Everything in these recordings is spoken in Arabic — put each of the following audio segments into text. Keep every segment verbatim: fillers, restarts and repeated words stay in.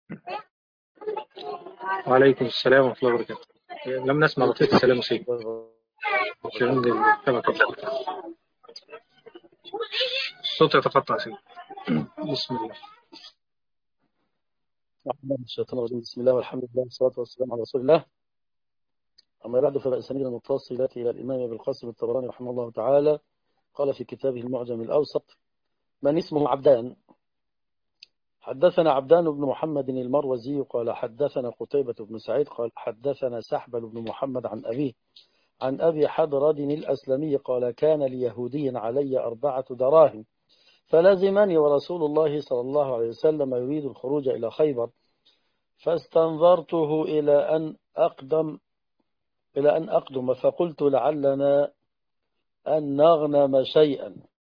وعليكم السلام ورحمة الله وبركاته. لم نسمع لطيف السلام سيد. الصوت يتقطع سيد. بسم الله. الشيطان الرجيم. بسم الله والحمد لله والصلاة والسلام على رسول الله. أما بعد، فالأسانيد المتصلة إلى الإمام أبي القاسم الطبراني رحمه الله تعالى قال في كتابه المعجم الأوسط: من اسمه عبدان. حدثنا عبدان بن محمد المروزي قال حدثنا قتيبة بن سعيد قال حدثنا سحبل بن محمد عن أبيه عن أبي حضرد الأسلمي قال كان ليهودي علي أربعة دراهم فلازمني ورسول الله صلى الله عليه وسلم يريد الخروج إلى خيبر، فاستنظرته إلى أن أقدم إلى أن أقدم فقلت لعلنا أن نغنم شيئا،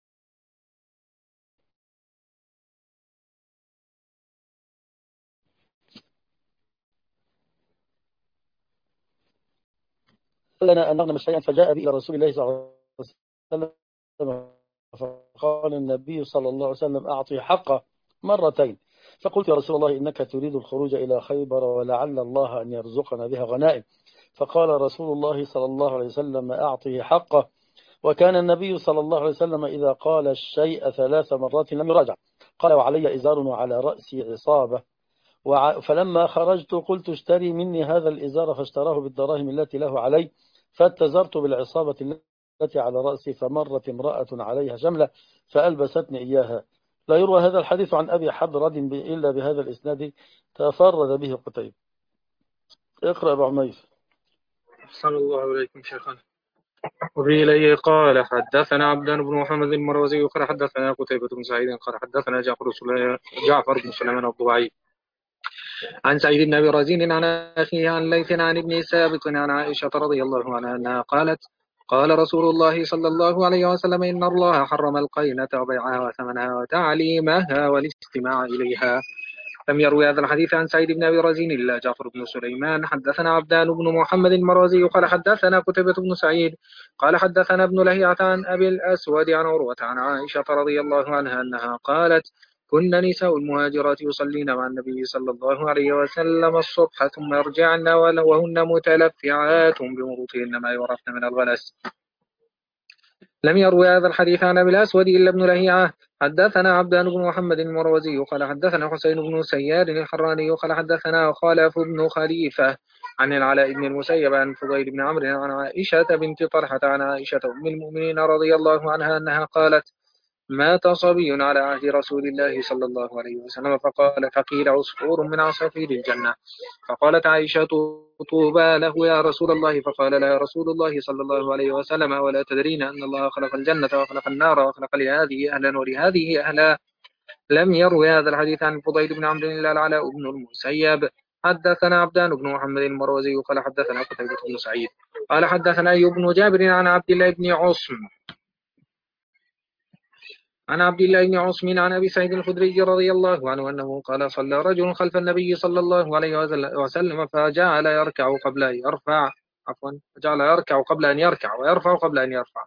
لنا أن نغنم شيئا فجاء بي إلى رسول الله صلى الله عليه وسلم فقال النبي صلى الله عليه وسلم أعطي حقه مرتين. فقلت يا رسول الله إنك تريد الخروج إلى خيبر ولعل الله أن يرزقنا بها غنائم. فقال رسول الله صلى الله عليه وسلم أعطه حقه. وكان النبي صلى الله عليه وسلم إذا قال الشيء ثلاث مرات لم يراجع. قال وعلي إزار وعلى رأسي عصابة، فلما خرجت قلت اشتري مني هذا الإزار فاشتراه بالدراهم التي له علي، فاتزرت بالعصابة التي على رأسي فمرت امرأة عليها شملة فألبستني إياها. لا يروى هذا الحديث عن أبي حضرد إلا بهذا الإسناد تفرد به قتيبة. اقرأ أبو عمير. أحسن الله إليكم شيخنا. وفي إليه قال حدثنا عبدان بن محمد المروزي قال حدثنا قتيبة بن سعيد قال حدثنا جعفر جعفر بن سليمان الضبعي عن سعيد بن أبي رزين عن أخيه عن ليث عن ابن ثابت عن عائشة رضي الله عنها أنها قالت قال رسول الله صلى الله عليه وسلم إن الله حرم القينة وبيعها وثمنها وتعليمها والاستماع إليها. لم يروي هذا الحديث عن سعيد بن أبي رزين إلا جعفر بن سليمان. حدثنا عبدان بن محمد المروزي قال حدثنا قتيبة بن سعيد قال حدثنا ابن لهيعة عن أبي الأسود عن عروة عن عائشة رضي الله عنها أنها قالت كنا نساء المهاجرات يصلين مع النبي صلى الله عليه وسلم الصبح ثم يرجعن وهن متلفعات بمروطهن ما يعرفن من الغلس. لم يروي هذا الحديث عن أبي الأسود إلا ابن لهيعة. حدثنا عبدان بن محمد المروزي قال حدثنا حسين بن سيار الحراني قال حدثنا خلف بن خليفة عن العلاء بن المسيب عن فضيل بن عمرو عن عائشة بنت طلحة عن عائشة أم المؤمنين رضي الله عنها أنها قالت مات صبي على عهد رسول الله صلى الله عليه وسلم فقال فقيل عصفور من عصافير الجنة. فقالت عائشة طوبى له يا رسول الله. فقال لا رسول الله صلى الله عليه وسلم ولا تدرين أن الله خلق الجنة وخلق النار وخلق لهذه أهلا ولهذه أهلا. لم يروي هذا الحديث عن فضيل بن عمرو إلا العلاء بن المسيب. حدثنا عبدان بن محمد المروزي قال حدثنا قتيبة بن سعيد قال حدثنا أيوب بن جابر عن عبد الله بن عصم عن عبد الله بن عصم عن أبي سعيد الخدري رضي الله عنه أنه قال صلى رجل خلف النبي صلى الله عليه وسلم فجعل يركع قبل أن يرفع عفوا فجعل يركع قبل أن يركع ويرفع قبل أن يرفع.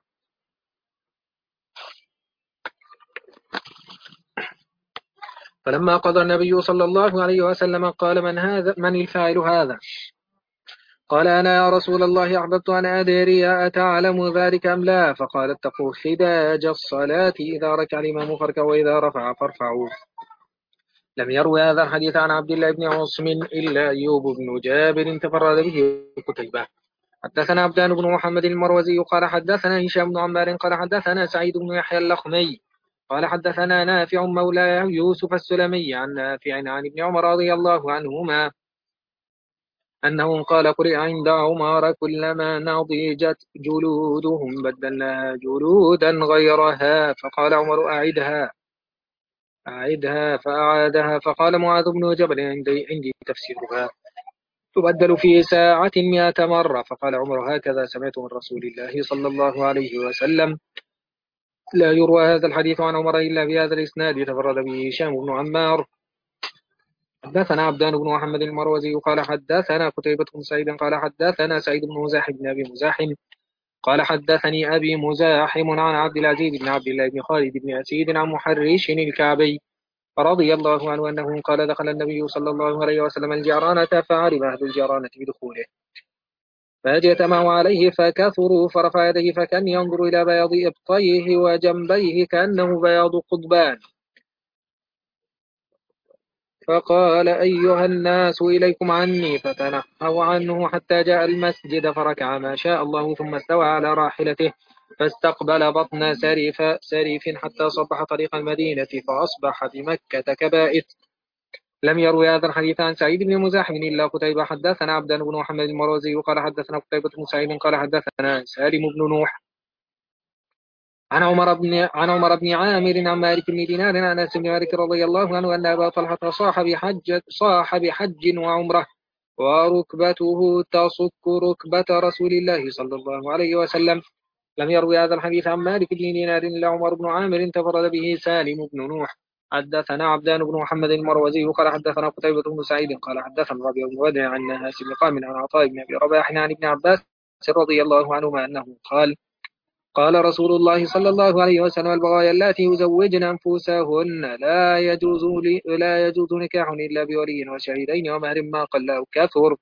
فلما قضى النبي صلى الله عليه وسلم قال من هذا من الفاعل هذا؟ قال أنا يا رسول الله أحببت أن أدري أتعلم ذلك أم لا؟ فقال اتقوا خداج الصلاة إذا ركع الإمام فاركعوا وإذا رفع فارفعوا. لم يروي هذا الحديث عن عبد الله بن عاصم إلا أيوب بن جابر تفرد به قتيبة. حدثنا عبدان بن محمد المروزي قال حدثنا هشام بن عمار قال حدثنا سعيد بن يحيى اللخمي قال حدثنا نافع مولى يوسف السلمي عن نافع عن ابن عمر رضي الله عنهما أنه قال قرئ عند عمر كلما نضجت جلودهم بدلناها جلودا غيرها. فقال عمر أعدها أعدها فأعادها. فقال معاذ بن جبل عندي, عندي تفسيرها تبدل في ساعة مئة مرة. فقال عمر هكذا سمعت من رسول الله صلى الله عليه وسلم. لا يروى هذا الحديث عن عمر إلا بهذا الإسناد تفرد به هشام بن عمار. حدثنا عبدان بن محمد المروزي قال حدثنا قتيبة بن سعيد قال حدثنا سعيد بن مزاحم بن أبي مزاحم قال حدثني أبي مزاحم عن عبد العزيز بن عبد الله بن خالد بن أسيد عن محرش الكعبي رضي الله عنه أنه قال دخل النبي صلى الله عليه وسلم الجيرانة فعلم أهل الجيرانة بدخوله فاجتمعوا عليه فكثروا فرفع يديه فكان ينظر إلى بياض إبطيه وجنبيه كأنه بياض قضبان فقال أيها الناس إليكم عني فتنحوا عنه حتى جاء المسجد فركع ما شاء الله ثم استوى على راحلته فاستقبل بطن سريف, سريف حتى صبح طريق المدينة فأصبح بمكة كبائت. لم يروي هذا الحديث عن سعيد بن مزاحم إلا قتيبة. حدثنا عبدان بن محمد المروزي قال حدثنا قتيبة بن سعيد قال حدثنا سالم بن نوح عن عمر بن عن عمر بن عامر عن مالك بن دينار عن انس بن مالك رضي الله عنه ان ابا طلحه صاح بحج صاح بحج وعمره وركبته تصك ركبه رسول الله صلى الله عليه وسلم. لم يروي هذا الحديث عن مالك بن دينار الا عمر بن عامر تفرد به سالم بن نوح. حدثنا عبدان بن محمد المروزي قال حدثنا قتيبة بن سعيد قال حدثنا ربيع بن بدر عن نهاس بن قام عن عطاء بن ابي رباح عن ابن عباس رضي الله عنهما انه قال قال رسول الله صلى الله عليه وسلم البغايا اللاتي يزوجن أنفسهن لا يجوز لا يجوز نكاح إلا بولي وشهيدين ومهر ما قل أو كثر.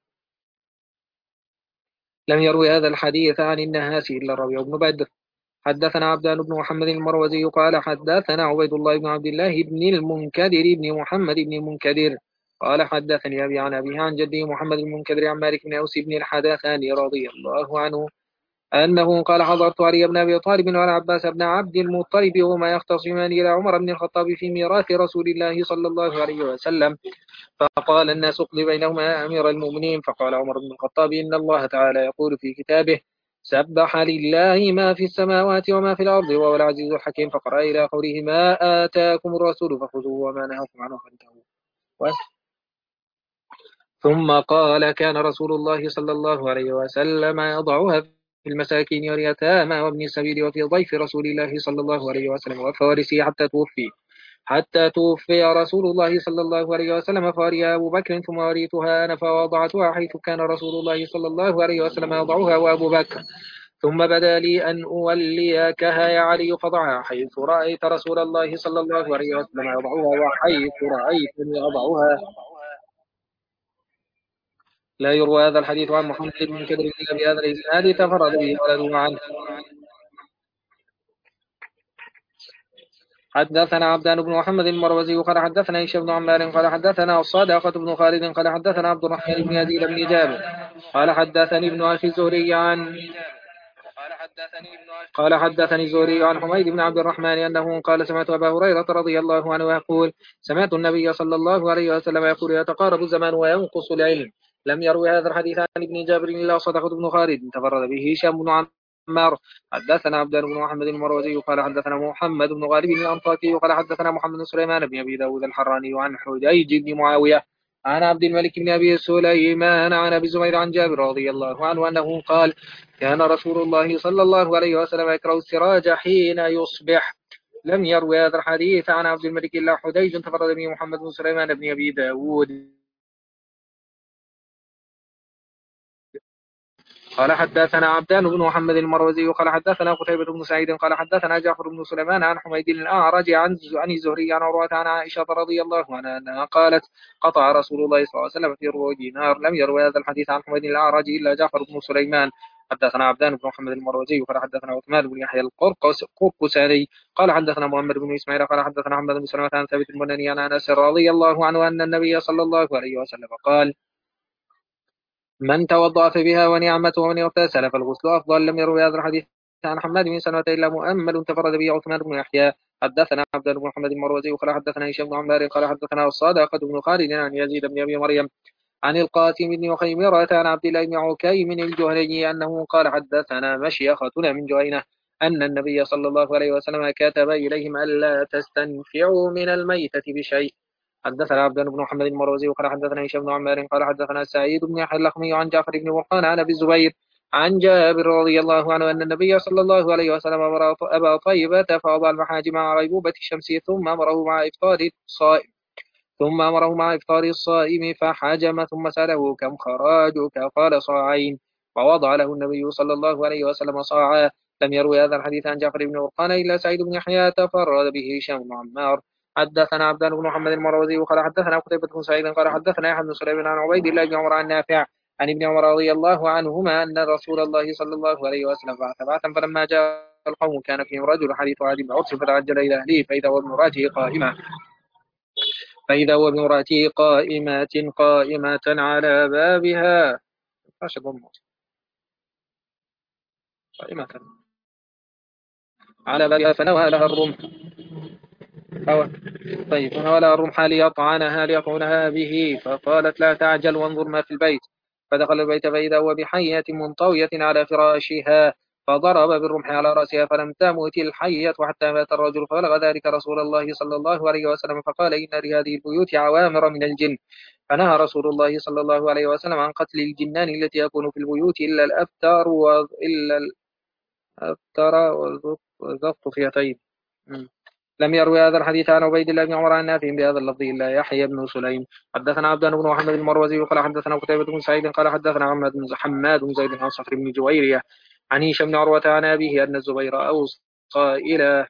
لم يروي هذا الحديث عن النهاس إلا الربيع بن بدر. حدثنا عبدان بن محمد المروزي قال حدثنا عبيد الله بن عبد الله بن المنكدر بن محمد بن المنكدر قال حدثني أبي عن أبيه عن جده محمد المنكدر عن مالك بن أوس بن الحدثاني رضي الله عنه أنه قال حضرت علي بن أبي طالب والعباس بن عبد المطلب وهما يختصمان إلى عمر بن الخطاب في ميراث رسول الله صلى الله عليه وسلم فقال الناس اقض بينهما يا أمير المؤمنين. فقال عمر بن الخطاب إن الله تعالى يقول في كتابه سبح لله ما في السماوات وما في الأرض وهو العزيز الحكيم فقرأ إلى قوله ما آتاكم الرسول فخذوه وما نهاكم عنه فانتهوا. ثم قال كان رسول الله صلى الله عليه وسلم يضعها في المساكين واليتامى وابن السبيل وفي ضيف رسول الله صلى الله عليه وسلم وفوارسه حتى توفي حتى توفي رسول الله صلى الله عليه وسلم فوريها أبو بكر ثم وريتها أنا فوضعتها حيث كان رسول الله صلى الله عليه وسلم يضعها وأبو بكر ثم بدا لي أن أوليكها يا علي فضعها حيث رأيت رسول الله صلى الله عليه وسلم يضعها وحيث رأيتني أضعها. لا يروى هذا الحديث عن محمد بن كدر إلا بهذا الإسناد تفرد به ولده عنه. حدثنا عبدان بن محمد المروزي قال حدثنا هشام بن عمار قال حدثنا الصادقة بن خالد قال حدثنا عبد الرحمن بن يزيد بن جابر قال حدثني ابن أخي الزهري عن قال حدثني الزهري عن حميد بن عبد الرحمن أنه قال سمعت أبا هريرة رضي الله عنه يقول سمعت النبي صلى الله عليه وسلم يقول يتقارب الزمان وينقص العلم. لم يروي هذا الحديث عن ابن جابر إلا صدقة بن خالد تفرد به هشام بن عمار. حدثنا عبدان بن محمد المروزي قال حدثنا محمد بن غالب الأنطاكي قال حدثنا محمد بن سليمان بن أبي داود الحراني عن حجيج بن معاوية عن عبد الملك بن أبي سليمان عن أبي زبير عن جابر رضي الله عنه أنه قال كان رسول الله صلى الله عليه وسلم يكره السراج حين يصبح. لم يروي هذا الحديث عن عبد الملك إلا حجيج تفرد به محمد بن سليمان بن أبي داود. قال حدثنا عبدان بن محمد المروزي قال حدثنا قتيبة بن سعيد قال حدثنا جعفر بن سليمان عن حميد الأعرج عن عن الزهري عن عروة عن عائشة رضي الله عنها أنها قالت قطع رسول الله صلى الله عليه وسلم في ربع دينار. لم يروي هذا الحديث عن حميد الأعرج إلا جعفر بن سليمان. حدثنا عبدان بن محمد المروزي قال حدثنا عثمان بن يحيى القرقساني قال حدثنا محمد بن إسماعيل قال حدثنا محمد بن سلمة عن ثابت البناني عن أنس رضي الله عنه أن النبي صلى الله عليه وسلم قال من توضأ بها ونعمته ومن اغتسل فالغسل أفضل. لم يروي هذا الحديث عن حماد بن سلمة إلا مؤمل تفرد به عثمان بن يحيى. حدثنا عبد بن محمد المروزي قال حدثنا هشام بن عمار قال حدثنا الصادقة بن خالد عن يزيد بن أبي مريم عن القاسم بن خيمرة عن عبد الله بن عكيم الجهني أنه قال حدثنا مشيختنا من جهينة أن النبي صلى الله عليه وسلم كتب إليهم ألا تستنفعوا من الميتة بشيء. حدثنا عبد بن محمد المروزي وقال حدثنا هشام بن عمار قال حدثنا سعيد بن يحيى اللخمي عن جعفر بن برقان عن ابي الزبير عن جابر رضي الله عنه ان النبي صلى الله عليه وسلم امر ابا طيبه فوضع المحاجم مع غيبوبه الشمس ثم امره مع افطار الصائم ثم امره مع افطار الصائم فحجم ثم ساله كم خراجك قال صاعين فوضع له النبي صلى الله عليه وسلم صاعا. لم يروي هذا الحديث عن جعفر بن برقان الا سعيد بن يحيى تفرد به هشام بن عمار. حدثنا عبدان بن محمد المروزي قال حدثنا قتيبة بن سعيد قال حدثنا يحيى بن سليمان عن عبيد الله بن عمر عن نافع عن ابن عمر رضي الله عنهما أن رسول الله صلى الله عليه وسلم بعث بعثا فلما جاء القوم كان فيهم رجل حديث عهد بن عرس فتعجل إلى أهله فإذا هو بامرأته قائمة فإذا هو بامرأته قائمة قائمة على بابها قائمة على بابها فنوى لها الرمح أو طيب فنوى لها الرمح ليطعنها ليطعنها به فقالت لا تعجل وانظر ما في البيت فدخل البيت فإذا هو بحية منطوية على فراشها فضرب بالرمح على رأسها فلم تمت الحية حتى مات الرجل فبلغ ذلك رسول الله صلى الله عليه وسلم فقال إن لهذه البيوت عوامر من الجن فنهى رسول الله صلى الله عليه وسلم عن قتل الجنان التي يكون في البيوت إلا الأفتر وإلا الأفتر والضبط فيتين. لم يروي هذا الحديث عن عبيد الله بن عمر عن نافع بهذا اللفظ الا يحيى بن سليم. حدثنا عبدان بن محمد المروزي قال حدثنا قتيبة بن سعيد قال حدثنا محمد بن حماد بن زيد عن صخر بن جويرية عن هشام بن عروة عن أبيه أن الزبير أوصى إلى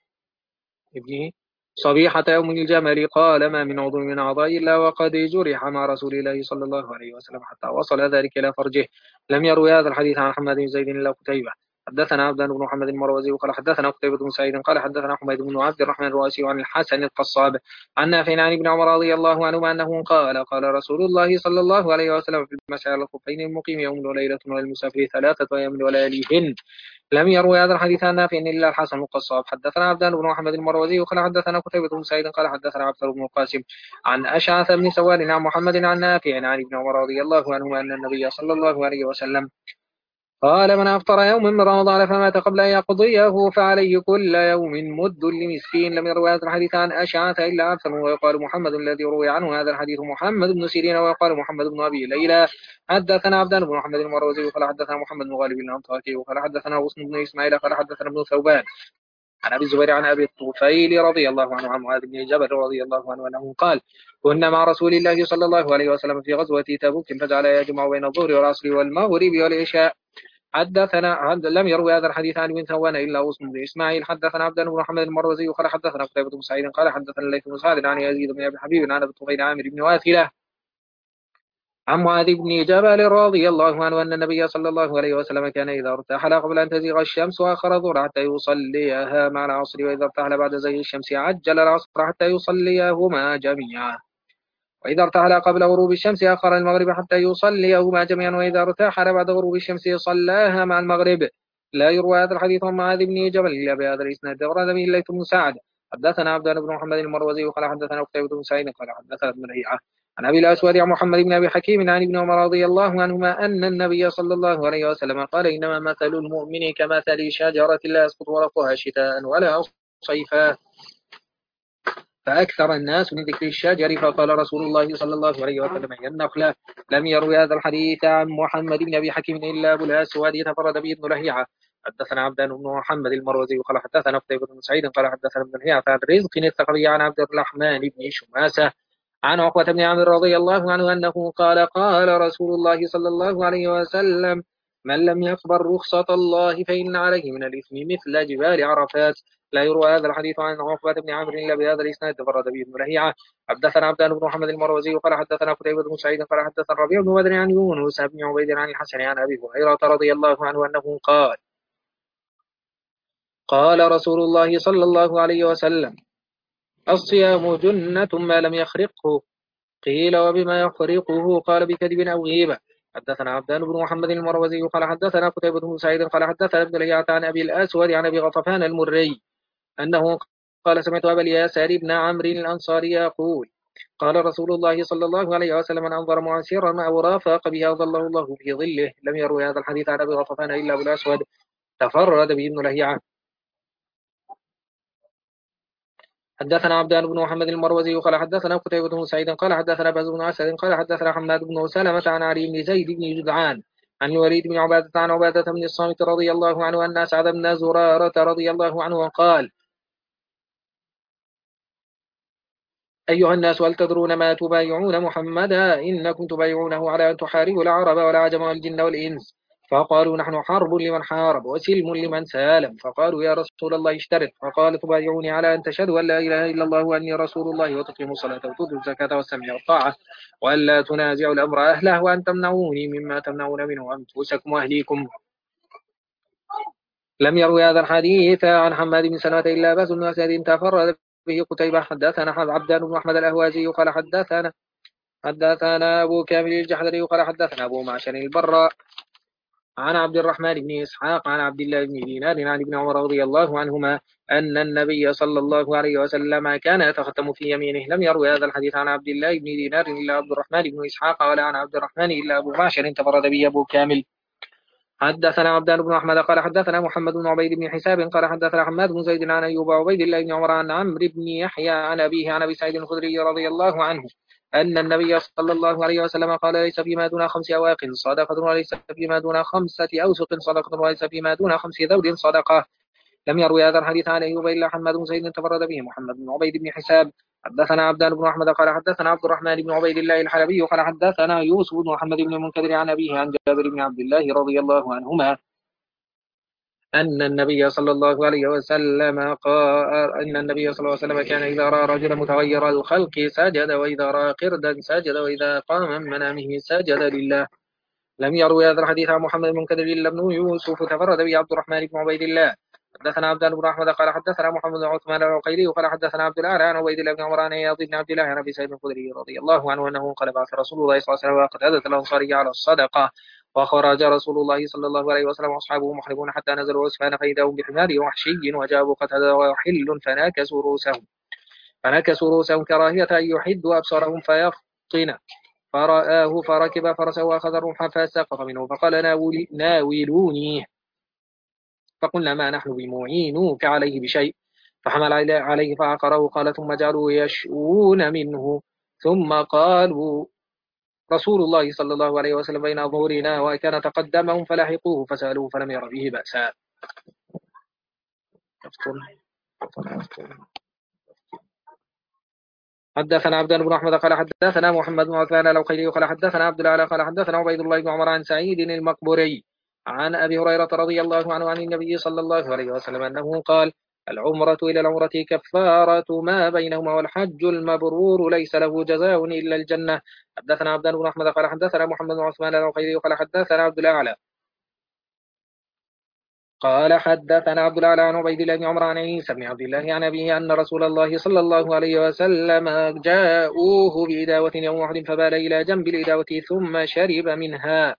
ابنه صبيحة يوم الجمل قال ما من عضو من أعضاء إلا وقد جرح مع رسول الله صلى الله عليه وسلم حتى وصل ذلك إلى فرجه. لم يروي هذا الحديث عن حماد بن زيد إلا قتيبة. حدثنا عبدان بن محمد المروزي قال حدثنا قتيبة بن سعيد قال حدثنا حميد بن عبد الرحمن الرؤاسي عن الحسن القصاب عن نافع عن ابن عمر رضي الله عنهما أنه قال قال رسول الله صلى الله عليه وسلم في المسح على الخفين المقيم يوم وليلة وللمسافر ثلاثة أيام ولياليهن. لم يروي هذا الحديث عن نافع إلا الحسن القصاب. حدثنا عبدان بن محمد المروزي قال حدثنا قتيبة بن سعيد قال حدثنا عبد بن القاسم عن أشعث بن سواد عن محمد عن نافع عن ابن عمر رضي الله عنهما أن النبي صلى الله عليه وسلم قال من أفطر يوم من رمضان فمات قبل أن يقضيه فعليه كل يوم مد لمسكين. لم يروي هذا الحديث عن أشعث إلا عبثا ويقال محمد الذي روي عنه هذا الحديث محمد بن سيرين ويقال محمد بن أبي ليلى. حدثنا عبدان بن محمد المروزي قال حدثنا محمد بن غالب الأنطاكي وقال حدثنا غصن بن إسماعيل قال حدثنا ابن ثوبان عن أبي الزبير عن أبي الطفيل رضي الله عنه عن معاذ بن جبل رضي الله عنه أنه قال كنا مع رسول الله صلى الله عليه وسلم في غزوة تبوك فجعل يجمع بين الظهر والعصر والمغرب والعشاء. حدثنا لم يروي هذا الحديث عن ابن ثوبان إلا غصن بن إسماعيل. حدثنا عبدان بن محمد المروزي قال حدثنا قتيبة بن سعيد قال حدثنا الليث بن سعد عن يزيد بن أبي حبيب عن أبي الطفيل عامر بن واثلة عن معاذ بن جبل رضي الله عنه أن النبي صلى الله عليه وسلم كان إذا ارتحل قبل أن تزيغ الشمس وآخر الظهر حتى يصليها مع العصر وإذا ارتحل بعد زيغ الشمس عجل العصر حتى يصليهما جميعا وإذا ارتحل قبل غروب الشمس آخر المغرب حتى يصليهما جميعا وإذا ارتحل بعد غروب الشمس صلاها مع المغرب. لا يروى هذا الحديث عن معاذ بن جبل إلا بهذا الإسناد. ورد به الليث بن سعد. حدثنا عبدان بن محمد المروزي قال حدثنا قتيبة بن سعيد قال حدثنا ابن لهيعة عن أبي الأسود عن محمد بن أبي حكيم عن ابن عمر رضي الله عنهما أن النبي صلى الله عليه وسلم قال إنما مثل المؤمن كمثل شجرة لا يسقط ورقها شتاء ولا صيفا فأكثر الناس من ذكر الشجر فقال رسول الله صلى الله عليه وسلم هي النخلة. لم يروي هذا الحديث عن محمد بن أبي حكيم إلا أبو الأسود يتفرد به ابن لهيعة. حدثنا عبدان بن محمد المروزي قال حدثنا قتيبة بن سعيد قال حدثنا ابن لهيعة عن رزق الثقفي عن عبد الرحمن بن شماسة عن عقبة بن عامر رضي الله عنه أنه قال قال رسول الله صلى الله عليه وسلم من لم يقبل رخصة الله فإن عليه من الإثم مثل جبال عرفات. لا يروى هذا الحديث عن عقبة بن عامر إلا بهذا الإسناد تفرد به ابن لهيعة. حدثنا عبدان بن محمد المروزي قال حدثنا قتيبة بن سعيد قال حدثنا الربيع بن بدر عن يونس بن عبيد عن الحسن عن أبي هريرة رضي الله عنه أنه قال قال رسول الله صلى الله عليه وسلم الصيام جنة ما لم يخرقه. قيل وبما يخرقه؟ قال بكذب أو غيبة. حدثنا عبدان بن محمد المروزي قال حدثنا قتيبة بن سعيد قال حدثنا ابن لهيعة عن أبي الأسود عن أبي غطفان المري أنه قال سمعت أبا الياسر بن عمرو الأنصاري يقول قال رسول الله صلى الله عليه وسلم من أنظر معسرا أو رافق به أظله الله في ظله. لم يروي هذا الحديث عن أبي غطفان إلا أبو الأسود تفرد به ابن لهيعة. حدثنا عبدان بن محمد المروزي قال حدثنا قتيبة بن سعيد قال حدثنا باز بن أسد قال حدثنا حماد بن سلمة عن علي بن زيد بن جدعان عن الوليد بن عبادة عن عبادة بن الصامت رضي الله عنه أن سعد بن زرارة رضي الله عنه قال أيها الناس هل تدرون ما تبايعون محمدا؟ إنكم تبايعونه على أن تحاربوا العرب والعجم والجن والإنس فقالوا نحن حرب لمن حارب وسلم لمن سالم. فقالوا يا رسول الله اشترط. فقال تبايعوني على أن تشهدوا أن لا إله إلا الله وأني رسول الله وتقيموا الصلاة وتؤتوا الزكاة والسمع والطاعة وألا تنازعوا الأمر أهله وأن تمنعوني مما تمنعون منه أنفسكم وأهليكم. لم يروي هذا الحديث عن حماد بن سلمة إلا باز بن أسد تفرد به قتيبة. حدثنا عبدان بن أحمد الأهوازي قال حدثنا حدثنا أبو كامل الجحدري قال حدثنا أبو معشر البراء عن عبد الرحمن بن إسحاق عن عبد الله بن دينار عن ابن عمر رضي الله عنهما أن النبي صلى الله عليه وسلم كان يتختم في يمينه. لم يروي هذا الحديث عن عبد الله بن دينار إلا عبد الرحمن بن إسحاق ولا عن عبد الرحمن إلا أبو معشر تفرد به أبو كامل. حدثنا عبدان بن أحمد قال حدثنا محمد بن عبيد بن حساب قال حدثنا حماد بن زيد عن أيوب وعبيد الله بن عمر عن عمرو بن يحيى عن أبيه عن أبي سعيد الخدري رضي الله عنه أن النبي صلى الله عليه وسلم قال ليس فيما دون خمس أواق صدقة وليس فيما دون خمسة أوسق صدقة وليس فيما دون خمس ذود صدقة. لم يروي هذا الحديث عن أيوب إلا حماد بن زيد تفرد به محمد بن عبيد بن حساب. حدثنا عبدان بن أحمد قال حدثنا عبد الرحمن بن عبيد الله الحلبي قال حدثنا يوسف بن محمد بن المنكدر عن أبيه عن جابر بن عبد الله رضي الله عنهما أن النبي صلى الله عليه وسلم قال أن النبي صلى الله عليه وسلم كان إذا رأى رجلا متغير الخلق سجد وإذا رأى قردا سجد وإذا قام من منامه سجد لله. لم يروي هذا الحديث عن محمد بن كثير إلا ابن يوسف تفرد به عبد الرحمن بن عبيد الله. حدثنا عبدان بن أحمد قال حدثنا محمد بن عثمان العقيلي قال حدثنا عبد الأعلى عن عبيد الله بن عمر عن عياض بن عبد الله عن أبي سعيد الخدري رضي الله عنه أنه قال بعث رسول الله صلى الله عليه وسلم وقتادة الأنصاري على الصدقة وخرج رسول الله صلى الله عليه وسلم وأصحابه محرمون حتى نزلوا عسفان فإذا هم بحمار وحشي وجابوا قتادة وحل فناكسوا رؤوسهم فنكسوا رؤوسهم كراهية أن يحدوا أبصارهم فيفطن. فرآه فركب فرسه وأخذ الرمح فسقط منه فقال ناولوني. فقلنا ما نحن بمعينوك عليه بشيء. فحمل عليه فعقره قال ثم جعلوا يشؤون منه ثم قالوا رسول الله صلى الله عليه وسلم بين ظهورنا وكان تقدمهم فلاحقوه فسألوه فلم ير به بأسا. حدثنا عبدان بن أحمد قال حدثنا محمد بن عثمان العقيلي قال حدثنا عبد الأعلى قال حدثنا عبيد الله بن عمر عن سعيد المقبوري عن أبي هريرة رضي الله عنه عن النبي صلى الله عليه وسلم أنه قال العمرة إلى العمرة كفارة ما بينهما والحج المبرور ليس له جزاء إلا الجنة. حدثنا عبدان بن أحمد قال حدثنا محمد بن عثمان العقيلي قال حدثنا عبد الأعلى قال حدثنا عبد الأعلى عن عبيد الله بن عمر عن عيسى بن عبد الله عن أبيه أن رسول الله صلى الله عليه وسلم جاءوه بإداوة يوم أحد فبال إلى جنب الإداوة ثم شرب منها.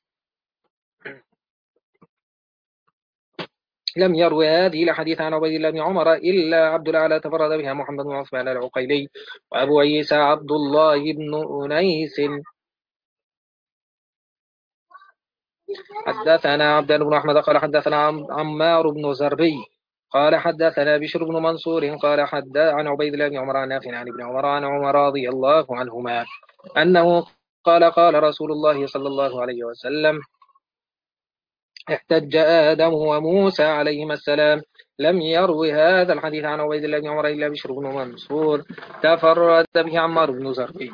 لم يروي هذه الحديث عن عبيد الله بن عمر إلا عبد الأعلى تفرد بها محمد بن عثمان العقيلي وأبو عيسى عبد الله بن أنيس. حدثنا عبدان بن أحمد قال حدثنا عمار بن زربي قال حدثنا بشر بن منصور قال حدث عن عبيد الله بن عمر عن نافع عن ابن عمر عن عمر رضي الله عنهما أنه قال قال رسول الله صلى الله عليه وسلم احتج آدم وموسى عليهما السلام. لم يروي هذا الحديث عن عبيد الله بن عمر إلا بشر بن منصور تفرد به عمار بن زربي.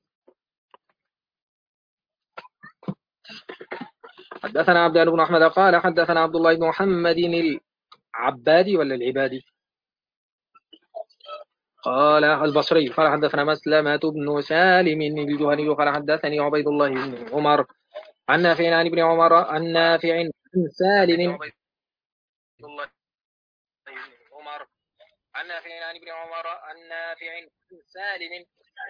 حدثنا عبدان بن أحمد قال حدثنا عبد الله بن محمد العبادي ولا العبادي قال البصري قال حدثنا مسلمة بن سالم الجهني قال حدثني عبيد الله بن عمر عن نافع عن ابن عمر عن نافع عن سالم عن نافع عن ابن عمر عن نافع عن سالم.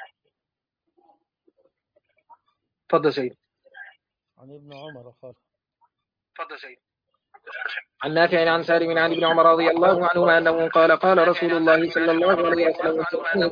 تفضل سيد. عن ابن عمر قال تفضل سيد. عن نافع عن سالم عن ابن عمر رضي الله عنهما أنه قال قال رسول الله صلى الله عليه وسلم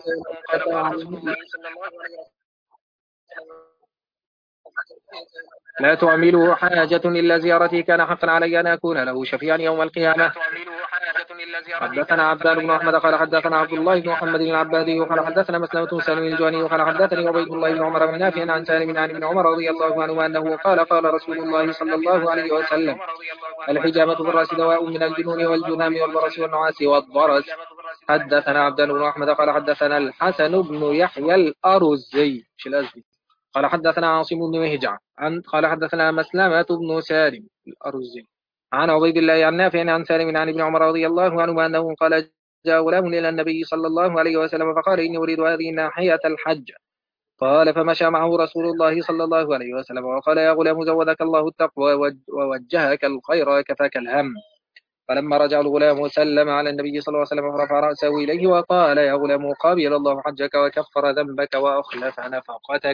لا تعملوا حاجة إلا زيارتي كان حقا علي أن أكون له شفيعا يوم القيامة. حدثنا عبدان بن أحمد قال حدثنا عبد الله بن محمد العبادي قال حدثنا مسلمة سالم الجواني قال حدثني عبيد الله بن عمر بن نافع عن سالم عن ابن عمر رضي الله عنهما أنه قال قال رسول الله صلى الله عليه وسلم الحجامة في الرأس دواء من الجنون والجذام والبرص والنعاس والضرس. حدثنا عبدان بن أحمد قال حدثنا الحسن بن يحيى الأرزي مش الأزدي قال حدثنا عاصم بن مهجع عن قال حدثنا مسلمة بن سالم الأرزي عن عبيد الله عن نافع عن سالم عن ابن عمر رضي الله عنهما أنه قال جاء غلام إلى النبي صلى الله عليه وسلم فقال إني أريد هذه الناحية الحج. قال فمشى معه رسول الله صلى الله عليه وسلم وقال يا غلام زودك الله التقوى ووجهك الخير وكفاك الهم. فلما رجع الغلام وسلم على النبي صلى الله عليه وسلم فرفع رأسه إليه وقال يا غلام قابل الله حجك وكفر ذنبك وأخلف نفقتك.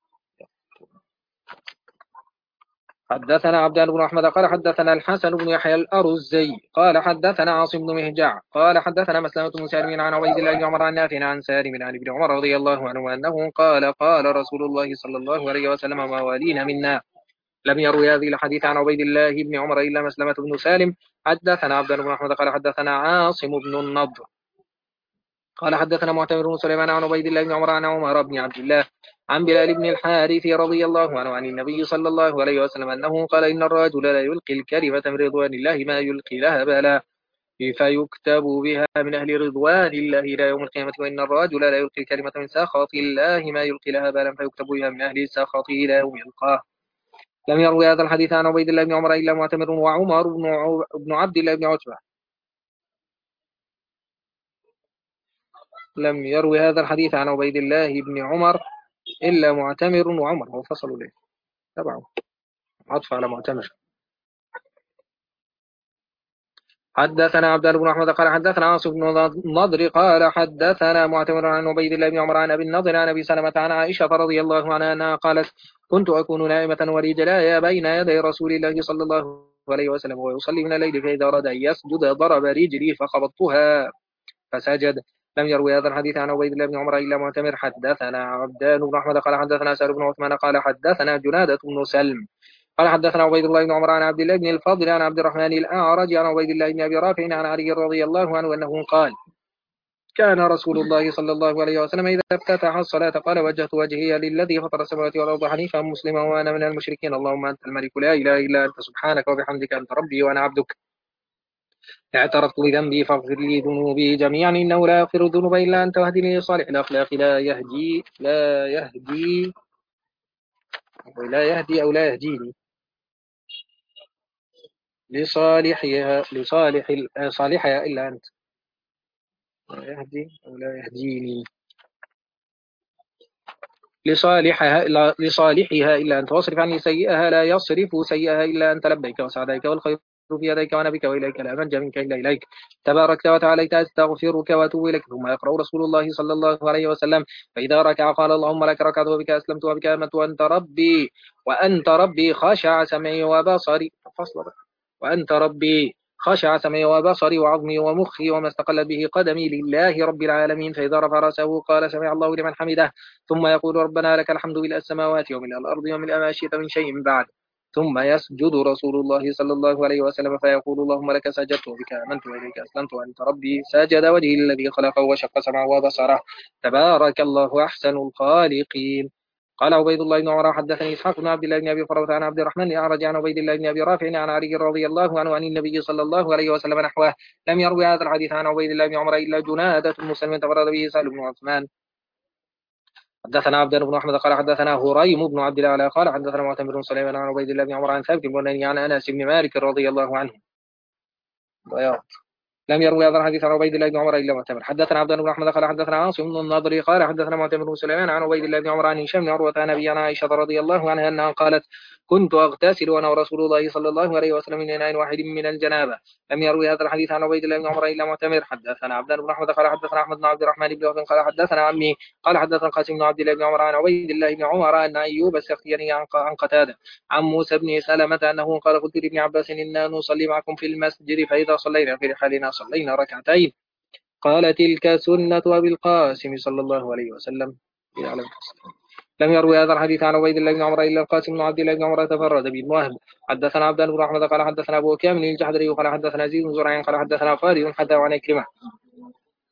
حدثنا عبدان بن أحمد قال حدثنا الحسن بن يحيى الأرزي قال حدثنا عاصم بن مهجع قال حدثنا مسلمة بن سالم عن عبيد الله بن عمر عن نافع عن سالم عن ابن عمر رضي الله عنه أنه قال قال رسول الله صلى الله عليه وسلم موالين منا. لم يروي هذه الحديث عن عبيد الله بن عمر إلا مسلمة بن سالم. حدثنا عبدان بن أحمد قال حدثنا عاصم بن النضر قال حدثنا معتمر بن سليمان عن عبيد الله بن عمر عن عمر بن عبد الله عن بلال بن الحارث رضي الله عنه عن النبي صلى الله عليه وسلم أنه قال إن الرجل لا يلقي الكلمة من رضوان الله ما يلقي لها بالا فيكتب بها من أهل رضوان الله إلى يوم القيامة وإن الرجل لا يلقي الكلمة من سخط الله ما يلقي لها بالا فيكتب بها من أهل السخط إلى يوم يلقاه. لم يروي هذا الحديث عن عبيد الله بن عمر إلا معتمر وعمر بن عبد الله بن عتبة. لم يروي هذا الحديث عن عبيد الله بن عمر إلا معتمر وعمر وفصلوا له تبعه عطف على معتمر. حدثنا عبد الله بن أحمد قال حدثنا عاصم بن النضر قال حدثنا معتمر عن عبيد الله بن عمر عن أبي النضر عن أبي سلمة عن عائشة رضي الله عنها أنها قالت كنت أكون نائمة ورجلاي بين يدي رسول الله صلى الله عليه وسلم ويصلي من الليل فإذا أراد أن يسجد ضرب رجلي فقبضتها فسجد. لم يروي هذا الحديث عن عبيد الله بن عمر إلا معتمر. حدثنا عبدان بن أحمد قال حدثنا سهل بن عثمان قال حدثنا جنادة بن سلم قال حدثنا عبيد الله بن عمر عن عبد الله بن الفضل عن عبد الرحمن الأعرج عن عبيد الله بن أبي رافع عن علي رضي الله عنه أنه قال كان رسول الله صلى الله عليه وسلم إذا افتتح الصلاة قال وجهت وجهي للذي فطر السماوات والأرض حنيفا مسلما وأنا من المشركين اللهم أنت الملك لا إله إلا أنت سبحانك وبحمدك أنت ربي وأنا عبدك اعترفت بذنبي فاغفر لي ذنوبي جميعا إنه لا يغفر الذنوب إلا أنت واهدني لصالح الأخلاق لا يهدي لا يهدي لا يهدي أو لا يهديني لصالحها لصالح صالحها إلا أنت لا يهدي أو لا يهديني لصالحها لصالحها إلا أنت واصرف عني سيئها لا يصرف سيئها إلا أنت لبيك وسعديك والخير في يديك وانا بك وإليك لا منجا منك إلا إليك تباركت وتعاليت أستغفرك وأتوب إليك. ثم يقرأ رسول الله صلى الله عليه وسلم فإذا ركع قال اللهم لك ركعت وبك أسلمت وبك آمنت وأنت ربي وأنت ربي خشع سمعي وبصري فصل وأنت ربي خشع سمعي وبصري وعظمي ومخي وما استقلت به قدمي لله رب العالمين. فإذا رفع رأسه قال سمع الله لمن حمده ثم يقول ربنا لك الحمد ملء السماوات وملء الأرض وملء ما شئت من شيء بعد ثم يسجد رسول الله صلى الله عليه وسلم فيقول اللهم لك سجدت وبك آمنت وإليك أسلمت وأنت ربي سجد وجهي الذي خلقه وشق سمعه وبصره تبارك الله أحسن الخالقين. قال عبيد الله بن عمر حدثني إسحاق بن عبد الله بن أبي فروة عن عبد الرحمن الأعرج عن عبيد الله بن أبي رافع عن علي رضي الله عنه عن النبي صلى الله عليه وسلم نحوه. لم يروي هذا الحديث عن عبيد الله بن عمر إلا جنادة بن سلمة تفرد به سهل بن عثمان. حدثنا عبدان بن أحمد قال حدثنا هريم بن عبد الله قال حدثنا معتمر بن سليمان عن عبيد الله بن عمر عن ثابت بن عن أنس بن مالك رضي الله عنه. بياض. لم يروي هذا الحديث عن عبيد الله بن عمر إلا معتمر. حدثنا عبدان بن أحمد قال حدثنا عاصم بن النضر قال حدثنا معتمر بن سليمان عن عبيد الله بن عمر عن هشام بن عروة عن أبي عائشة رضي الله عنها أنها قالت كنت أغتسل وأنا ورسول الله صلى الله عليه وسلم من إناء واحد من الجنابة. لم يروي هذا الحديث عن عبيد الله بن عمر إلا معتمر. حدثنا عبدان بن أحمد قال حدثنا أحمد بن عبد الرحمن بن وهب قال حدثنا عمي قال حدثنا قاسم بن عبد الله بن عمر عن عبيد الله بن عمر أن أيوب السختياني عن قتادة عن موسى بن سلمة أنه قال قلت لابن عباس إنا نصلي معكم في المسجد فإذا صلينا في رحالنا صلينا ركعتين قال تلك سنة أبي القاسم صلى الله عليه وسلم. لم يروي هذا الحديث عن عبيد الله بن عمر إلا القاسم بن عبد الله بن عمر تفرد بن وهب. حدثنا عبدان بن أحمد قال حدثنا أبو كامل الجحدري قال حدثنا زيد بن زرع قال حدثنا خالد حتى عن كلمة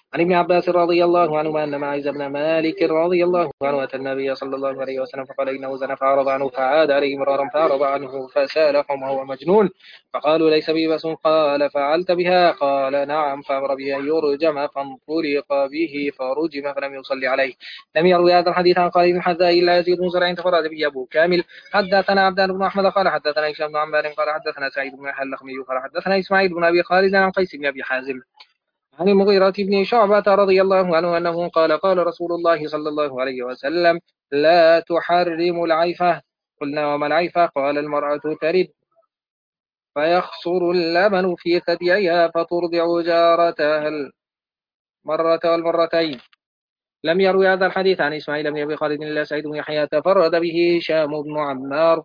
عن ابن عباس رضي الله عنهما أن معاذ بن مالك رضي الله عنه أتى النبي صلى الله عليه وسلم فقال إنه زنى فأعرض عنه فعاد عليه مرارا فأعرض عنه فسالهم وهو مجنون فقالوا ليس بي بأس قال فعلت بها قال نعم فأمر به أن يرجم فانطلق به فرجم فلم يصلي عليه. لم يروي هذا الحديث عن خالد بن حذاء إلا يزيد بن زرع تفرد به أبو كامل. حدثنا عبدان بن أحمد قال حدثنا هشام بن عمار قال حدثنا سعيد بن يحيى اللخمي قال حدثنا إسماعيل بن أبي خالد عن قيس بن أبي حازم عن المغيرة بن شعبة رضي الله عنه أنه قال قال رسول الله صلى الله عليه وسلم لا تحرم العيفة. قلنا وما العيفة؟ قال المرأة ترد فيخسر اللبن في ثدييها فترضع جارتها المرة والمرتين. لم يروي هذا الحديث عن إسماعيل بن أبي خالد إلا سعيد بن يحيى تفرد به هشام بن عمار.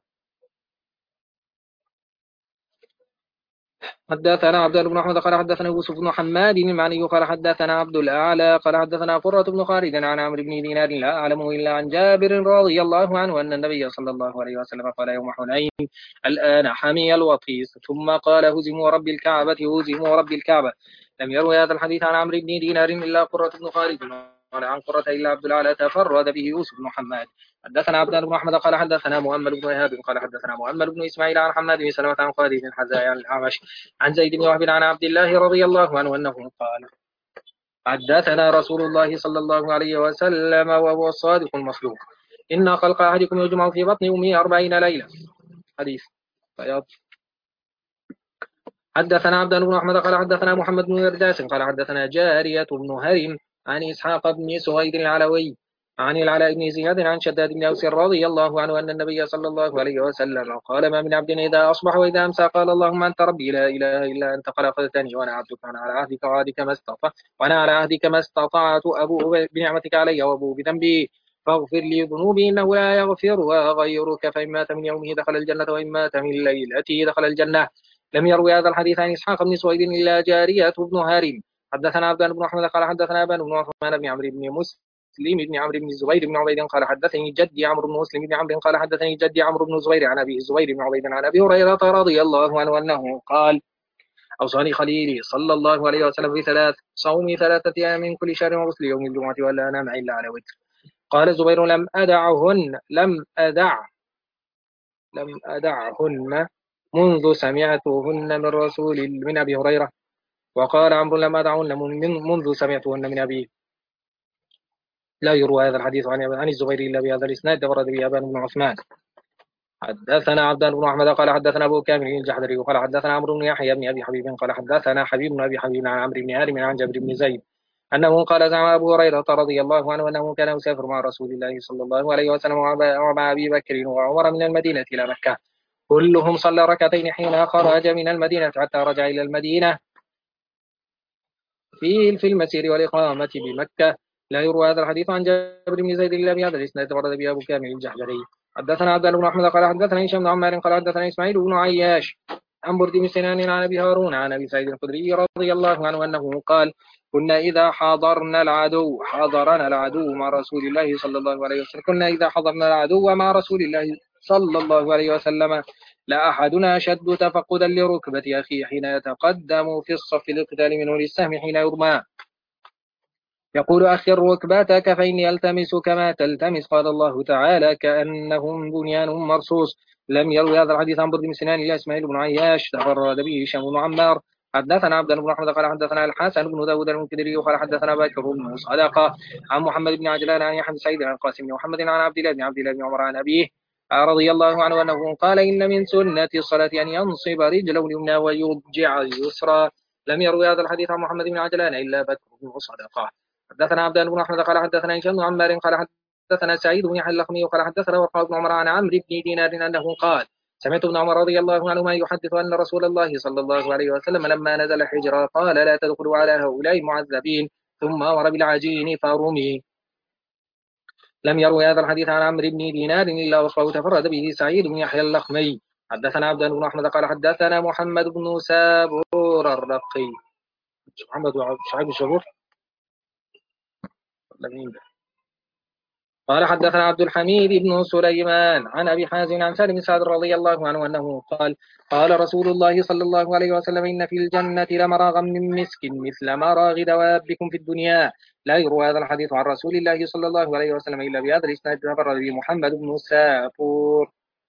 حدثنا عبد بن أحمد قال حدثنا يوسف بن حماد المعني قال حدثنا عبد الأعلى قال حدثنا قرة بن خالد عن عمرو بن دينار لا أعلمه إلا عن جابر رضي الله عنه أن النبي صلى الله عليه وسلم قال يوم حنين الآن حمي الوطيس ثم قال هزموا رب الكعبة هزموا رب الكعبة. لم يروي هذا الحديث عن عمرو بن دينار إلا قرة بن خالد قال عن قرة إلا عبد الأعلى تفرد به يوسف بن حماد. حدثنا عبد بن أحمد قال حدثنا مؤمل بن إيهاب قال حدثنا مؤمل بن إسماعيل عن حماد بن سلمة عن خالد بن حذاء عن الأعمش عن زيد بن وهب عن عبد الله رضي الله عنه أنه قال حدثنا رسول الله صلى الله عليه وسلم وهو الصادق المصدوق إن خلق أحدكم يجمع في بطن أمه أربعين ليلة. حديث بياض. حدثنا عبد بن أحمد قال حدثنا محمد بن يرداس قال حدثنا جارية بن هرم عن إسحاق بن سويد العلوي عن العلاء بن زياد عن شداد بن أوس رضي الله عنه أن النبي صلى الله عليه وسلم قال ما من عبد إذا أصبح وإذا أمسى قال اللهم أنت ربي لا إله إلا أنت خلقتني وأنا عبدك وأنا على عهدك وعهدك ما استطعت وأنا على عهدك ما استطعت أبوء بنعمتك علي وأبوء بذنبي فاغفر لي ذنوبي إنه لا يغفرها غيرك فإن مات من يومه دخل الجنة وإن مات من ليلته دخل الجنة. لم يروي هذا الحديث عن إسحاق بن سويد إلا جارية بن هارم. حدثنا عبد بن أحمد قال حدثنا أبان بن عثمان بن عمرو بن مسلم بن عمرو بن الزبير بن عبيد قال حدثني جدي عمرو بن مسلم بن عمرو قال حدثني جدي عمرو بن الزبير عن أبي الزبير بن عبيد عن أبي هريرة رضي الله عنه أنه قال أوصاني خليلي صلى الله عليه وسلم بثلاث صوم ثلاثة أيام من كل شهر وغسل يوم الجمعة ولا أنام إلا على وتر. قال الزبير لم أدعهن لم أدع لم أدعهن منذ سمعتهن من رسول من أبي هريرة. وقال عمرو لم أدعهن منذ سمعتهن من أبي. لا يروى هذا الحديث عن الزبير إلا بهذا الإسناد تفرد به أبان بن عثمان. حدثنا عبدان بن أحمد قال حدثنا أبو كامل الجحدري قال حدثنا عمرو بن يحيى بن أبي حبيب قال حدثنا حبيب بن أبي حبيب عن عمرو بن هارم عن جابر بن زيد أنه قال زعم أبو هريرة رضي الله عنه أنه كان يسافر مع رسول الله صلى الله عليه وسلم ومع أبي بكر وعمر من المدينة إلى مكة كلهم صلى ركعتين حين خرج من المدينة حتى رجع إلى المدينة في في المسير والإقامة بمكة. لا يروى هذا الحديث عن جابر بن زيد إلا بهذا الإسناد تفرد به أبو كامل الجحدري. حدثنا عبد الله بن أحمد قال حدثنا هشام بن عمار قال حدثنا إسماعيل بن عياش عن برد بن سنان عن أبي هارون عن أبي سعيد الخدري رضي الله عنه أنه قال كنا إذا حضرنا العدو حضرنا العدو مع رسول الله صلى الله عليه وسلم كنا إذا حضرنا العدو مع رسول الله صلى الله عليه وسلم لا أحدنا أشد تفقدا لركبة أخيه حين يتقدم في الصف للقتال منه للسهم حين يرمى يقول أخر ركبتك فإني ألتمس كما تلتمس قال الله تعالى كأنهم بنيان مرصوص. لم يروي هذا الحديث عن برد بن سنان إلا إسماعيل بن عياش تفرد به هشام بن عمار. حدثنا عبد بن أحمد قال حدثنا الحسن بن داود المنكدري قال حدثنا بكر بن صدقة عن محمد بن عجلان عن يحيى بن سعيد عن قاسم بن محمد عن عبد الله بن عبد الله بن عمر عن أبيه رضي الله عنه أنه قال إن من سنة الصلاة أن ينصب رجله اليمنى ويضجع اليسرى. لم يروي هذا الحديث عن محمد بن عجلان إلا بكر بن صدقة. حدثنا عبد بن أحمد قال حدثنا هشام بن عمار قال حدثنا سعيد بن يحيى اللخمي قال حدثنا ورقاء بن عمر عن عمرو بن دينار أنه قال سمعت ابن عمر رضي الله عنهما يحدث أن رسول الله صلى الله عليه وسلم لما نزل الحجر قال لا تدخلوا على هؤلاء المعذبين ثم أمر بالعجين فرمي. لم يروي هذا الحديث عن عمرو بن دينار إلا وصفه تفرد به سعيد بن يحيى اللخمي. حدثنا عبد بن أحمد قال حدثنا محمد بن سابور الرقي محمد بن شعيب الشبور ولا مين ده قال حدثنا عبد الحميد بن سليمان عن أبي حازم عن سالم بن سعد رضي الله عنه أنه قال قال رسول الله صلى الله عليه وسلم إن في الجنة لمراغا من مسك مثل مراغ دوابكم في الدنيا. لا يروى هذا الحديث عن رسول الله صلى الله عليه وسلم إلا بهذا الإسناد تفرد به محمد بن سافور.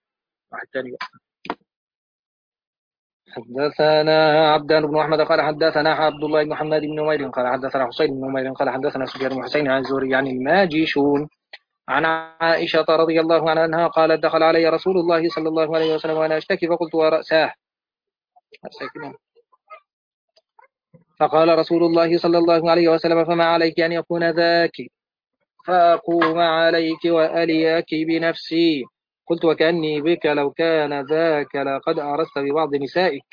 حدثنا عبدان بن أحمد قال حدثنا عبد الله بن محمد بن نمير قال حدثنا حسين بن نمير قال حدثنا سفيان بن حسين عن الزهري عن الماجشون عن عائشة رضي الله عنها أنها قالت دخل علي رسول الله صلى الله عليه وسلم وأنا أشتكي فقلت ورأساه فقال رسول الله صلى الله عليه وسلم فما عليك أن يكون ذاك فأقوم عليك وأليك بنفسي. قلت وكأني بك لو كان ذاك لقد أرست ببعض نسائك.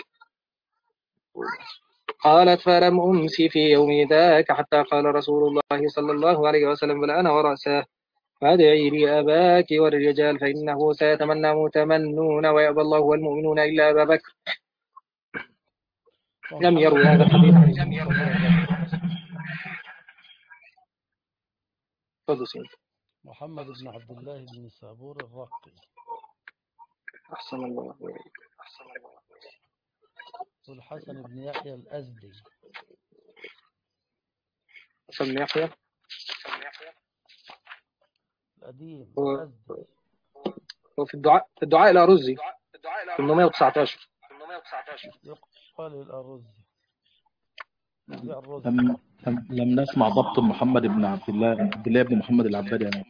قالت فلم أمس في يوم ذاك حتى قال رسول الله صلى الله عليه وسلم بل أنا ورأساه فادعي لي أباك والرجال فإنه سيتمنى متمنون ويأبى الله والمؤمنون إلا أبا بكر. لم يروي هذا الحديث عن محمد بن عبد الله بن سابور الرقي. أحسن الله إليك. والحسن بن يحيى الأزدي. حسن بن يحيى القديم هو الأزدي. هو في الدعاء في الدعاء الأرزي ثمانمائة وتسعة عشر. يقال الأرزي. لم, لم نسمع ضبط محمد بن عبد الله عبد الله بن محمد العبادي يعني.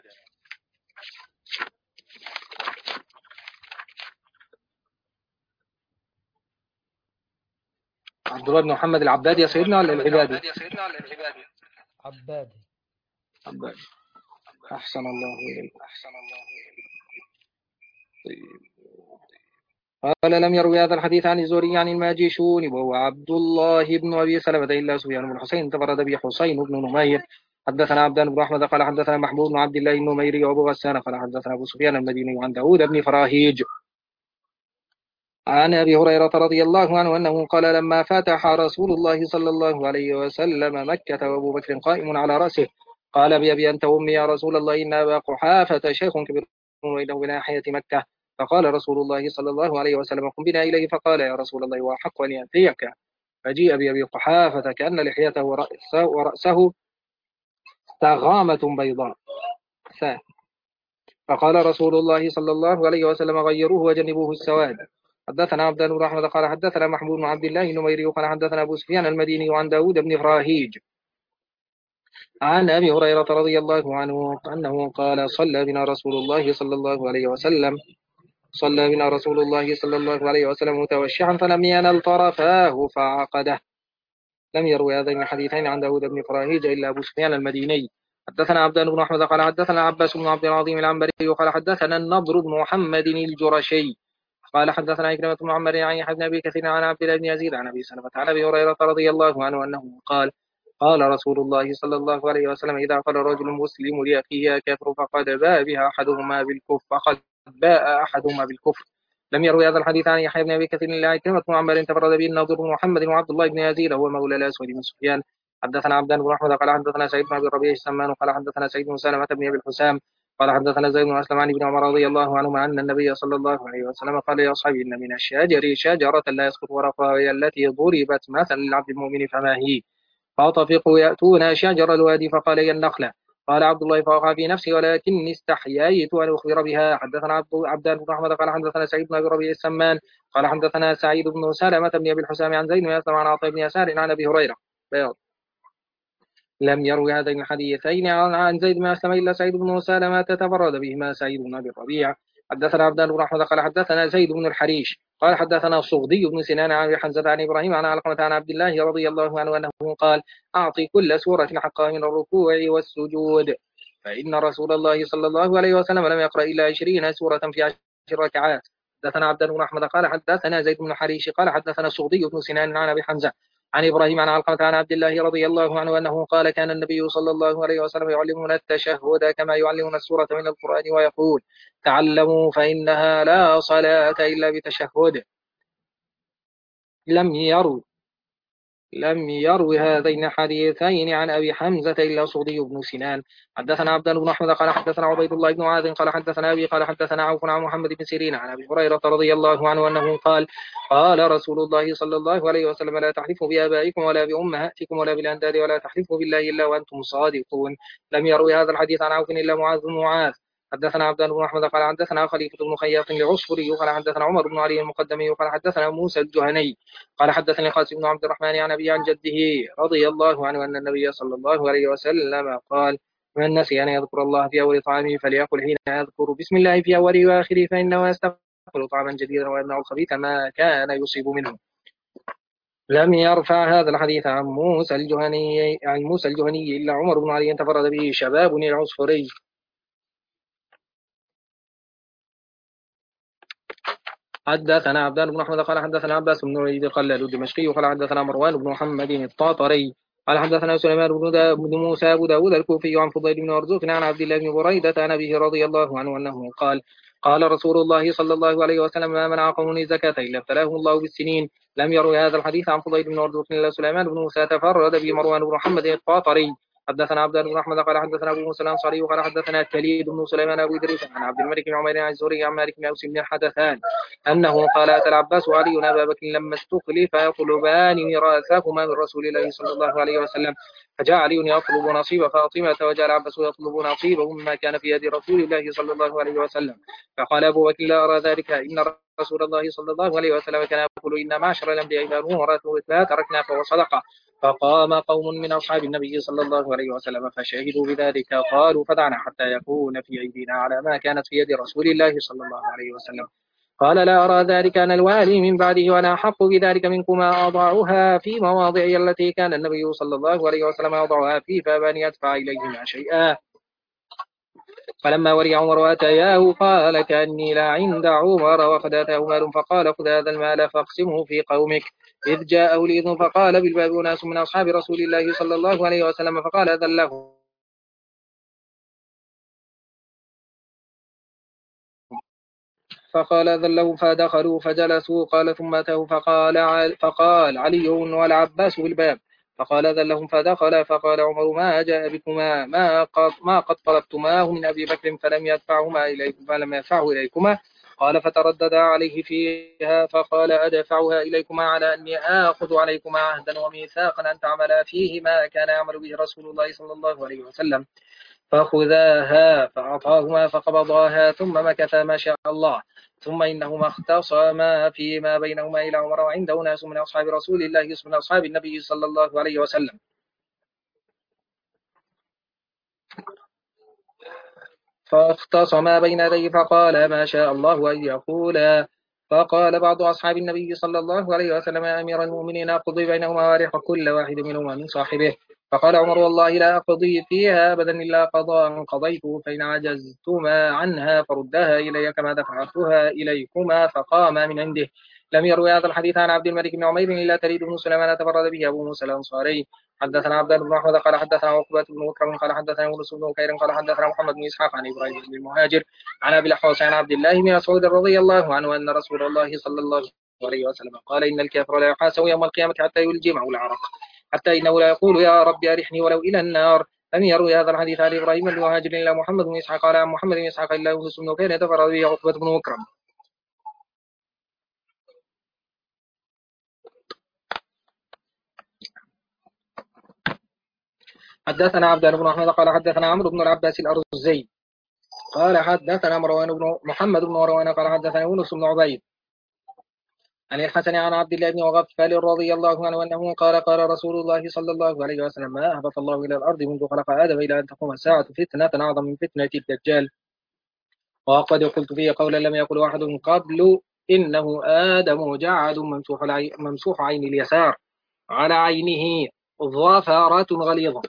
عبد الله بن محمد العبادي يا سيدنا ولا العبادي؟ عبادي. عبادي. أحسن الله إليك. قال لم يروي هذا الحديث عن الزهري عن الماجشون وهو عبد الله بن أبي سلمة إلا سفيان بن حسين تفرد به حسين بن نمير. حدثنا عبدان بن أحمد قال حدثنا محمود بن عبد الله النميري وأبو غسان قال حدثنا أبو سفيان المديني عن داود بن فراهيج عن أبي هريرة رضي الله عنه أنه قال لما فتح رسول الله صلى الله عليه وسلم مكة وأبو بكر قائم على رأسه قال بأبي أنت وأمي يا رسول الله إن أبا قحافة شيخ كبير وإنه بناحية مكة. فقال رسول الله صلى الله عليه وسلم قم بنا إليه فقال يا رسول الله وأحق أن يأتيك. فجيء بأبي قحافة كأن لحيته ورأسه, ورأسه تغامة بيضاء. فقال رسول الله صلى الله عليه وسلم غيروه وجنبوه السواد. حدثنا عبدان بن أحمد قال حدثنا محمود بن عبد الله النميري قال حدثنا أبو سفيان المديني عن داود بن فراهيج عن أبي هريرة رضي الله عنه أنه قال صلى بنا رسول الله صلى الله عليه وسلم صلى بنا رسول الله صلى الله عليه وسلم متوشحا فلم ينل طرفاه فعقده. لم يروي هذين الحديثين عن داود بن فراهيج إلا أبو سفيان المديني. حدثنا عبدان بن أحمد قال حدثنا عباس بن عبد العظيم العنبري قال حدثنا النضر بن محمد الجرشي قال حدثنا إكرمة بن عمر عن يحيى بن أبي كثير عن عبد الله بن يزيد عن أبي سلمة عن أبي هريرة رضي الله عنه أنه قال قال رسول الله صلى الله عليه وسلم إذا قال رجل مسلم لأخيه كافر فقد باء بها أحدهما بالكفر فقد باء أحدهما بالكفر. لم يروي هذا الحديث عن يحيى بن أبي كثير إلا إكرمة بن عمر تفرد به النضر بن محمد وعبد الله بن يزيد هو مولى الأسود بن سفيان. حدثنا عبدان بن أحمد قال حدثنا سعيد بن أبي الربيع السمان قال حدثنا سعيد بن سلمة بن أبي الحسام قال حدثنا زيد بن أسلم عن ابن عمر رضي الله عنهما أن النبي صلى الله عليه وسلم قال يا أصحابي إن من الشجر شجرة لا يسقط ورقها وهي التي ضربت مثلا للعبد المؤمن فما هي. فطفقوا يأتون شجر الوادي فقال هي النخلة. قال عبد الله فوقع في نفسي ولكني استحييت أن أخبر بها. حدثنا عبدان بن أحمد قال حدثنا سعيد بن أبي ربيع السمان قال حدثنا سعيد بن سلمة بن أبي الحسام عن زيد بن أسلم عن عطاء بن يسار عن أبي هريرة بياض. لم يروي هذين الحديثين عن زيد بن أسلم إلا سعيد بن سلمة تفرد بهما سعيد بن أبي الربيع. حدثنا عبدان بن أحمد قال حدثنا زيد بن الحريش قال حدثنا صغدي بن سنان عن حمزة عن إبراهيم عن علقمة عن عبد الله رضي الله عنه أنه قال أعطي كل سورة حقها من الركوع والسجود فإن رسول الله صلى الله عليه وسلم لم يقرأ إلا عشرين سورة في عشر ركعات. حدثنا عبدان بن أحمد قال حدثنا زيد بن الحريش قال حدثنا صغدي بن سنان عن أبي حمزة عن إبراهيم عن علقمة عن عبد الله رضي الله عنه أنه قال كان النبي صلى الله عليه وسلم يعلمنا التشهد كما يعلمنا السورة من القرآن ويقول تعلموا فإنها لا صلاة إلا بتشهد. لم يروا لم يروي هذين الحديثين عن أبي حمزة إلا صغدي بن سنان. حدثنا عبد بن أحمد قال حدثنا عبيد الله بن معاذ قال حدثنا أبي قال حدثنا عوف عن محمد بن سيرين عن أبي هريرة رضي الله عنه أنه قال قال رسول الله صلى الله عليه وسلم لا تحلفوا بآبائكم ولا بأمهاتكم ولا بالأنداد ولا تحلفوا بالله إلا وأنتم صادقون. لم يروي هذا الحديث عن عوف إلا معاذ بن معاذ. حدثنا عبد بن أحمد قال حدثنا خليفة بن خياط العصفري قال حدثنا عمر بن علي المقدمي قال حدثنا موسى الجهني قال حدثني قاسم بن عبد الرحمن عن أبي عن جده رضي الله عنه أن النبي صلى الله عليه وسلم قال من نسي أن يذكر الله في أول طعامه فليقل حين يذكر بسم الله في أوله وآخره فإنه يستقبل طعاما جديدا ويمنع الخبيث ما كان يصيب منه. لم يرفع هذا الحديث عن موسى الجهني عن موسى الجهني إلا عمر بن علي تفرد به شباب العصفري. حدثنا عبدان بن أحمد قال حدثنا عباس بن عيد قلال الدمشقي قال حدثنا مروان بن محمد الطاطري قال حدثنا سليمان بن موسى أبو داود الكوفي عن فضيل بن مرزوق عن عبد الله بن بريدة عن أبيه رضي الله عنه أنه قال قال رسول الله صلى الله عليه وسلم ما منع قوم الزكاة إلا ابتلاهم الله بالسنين. لم يروي هذا الحديث عن فضيل بن مرزوق إلا سليمان بن موسى تفرد به مروان بن محمد الطاطري. حدثنا عبد بن أحمد قال حدثنا أبو موسى الأنصاري وقال حدثنا كليد بن سليمان أبو إدريس عن عبد الملك بن عمير عن الزهري عن مالك بن أوس بن حدثان أنه قال أتى العباس وعلي أبا بكر لما استخلف يطلبان ميراثهما من رسول الله صلى الله عليه وسلم فجاء علي يطلب نصيب فاطمة وجاء العباس يطلب نصيبه مما كان في يد رسول الله صلى الله عليه وسلم. فقال أبو بكر لا أرى ذلك إن رسول الله صلى الله عليه وسلم كان يقول إن معشر الأنبياء إذا ورثوا لا تركنا فهو صدقة. فقام قوم من أصحاب النبي صلى الله عليه وسلم فشهدوا بذلك قالوا فدعنا حتى يكون في أيدينا على ما كانت في يد رسول الله صلى الله عليه وسلم. قال لا أرى ذلك أنا الوالي من بعده وأنا أحق بذلك منكما أضعها في مواضعي التي كان النبي صلى الله عليه وسلم يضعها في فأبان يدفع إليهما شيئا. فلما ولي عمر وأتياه قال كأني لا عند عمر وقد أتاه مال فقال خذ هذا المال فاقسمه في قومك. إذ جاءه الإذن فقال بالباب أناس من أصحاب رسول الله صلى الله عليه وسلم فقال أذن له فقال ذلوا فدخلوا فجلسوا قال ثم أتوا فقال, فقال علي والعباس بالباب فقال ذلهم فدخل فقال عمر ما جاء بكما ما قد, ما قد طلبتماه من أبي بكر فلم يدفعهما إليكم فلم يدفعه إليكما. قال فتردد عليه فيها فقال أدفعها إليكما على أني آخذ عليكما عهدا وميثاقا أن تعملا فيه ما كان يعمل به رسول الله صلى الله عليه وسلم. فخذاها فأعطاهما فقبضاها ثم مكث ما شاء الله ثم إنهما اختصما فيما بينهما إلى عمر وعنده ناس من أصحاب رسول الله من أصحاب النبي صلى الله عليه وسلم فاختصما بين يديه فقال ما شاء الله أن يقولا. فقال بعض أصحاب النبي صلى الله عليه وسلم يا أمير المؤمنين أقضي بينهما وارح كل واحد منهما من صاحبه. فقال عمر والله لا أقضي فيها أبدا إلا قضاء قضيته فإن عجزتما عنها فردها إلي كما دفعتها إليكما. فقام من عنده. لم يروي هذا الحديث عن عبد الملك بن عمير إلا تريد بن سليمان تفرد به أبو موسى الأنصاري. حدثنا عبد بن أحمد قال حدثنا عقبة بن مكرم قال حدثنا يونس بن بكير قال حدثنا محمد بن إسحاق عن إبراهيم بن المهاجر عن أبي الأحوص عن عبد الله بن مسعود رضي الله عنه أن رسول الله صلى الله عليه وسلم قال إن الكافر لا يحاسب يوم القيامة حتى يلجمه العرق حتى إنه لا يقول يا رب أرحني ولو إلى النار. لم يروي هذا الحديث عن إبراهيم بن المهاجر إلا محمد بن إسحاق قال عن محمد بن إسحاق إلا يونس بن بكير تفرد به عقبة بن مكرم. حدثنا عبد بن أحمد قال حدثنا عمرو بن العباس الأرزي قال حدثنا مروان بن محمد بن مروان قال حدثنا يونس بن عبيد عن الحسن عن عبد الله بن مغفل رضي الله عنه أنه قال قال رسول الله صلى الله عليه وسلم ما أهبط الله إلى الأرض منذ خلق آدم إلى أن تقوم الساعة فتنة أعظم من فتنة الدجال. وقد قلت فيه قولا لم يقل واحد قبل إنه آدم جعد ممسوح, العي... ممسوح عين اليسار على عينه ظفرات غليظة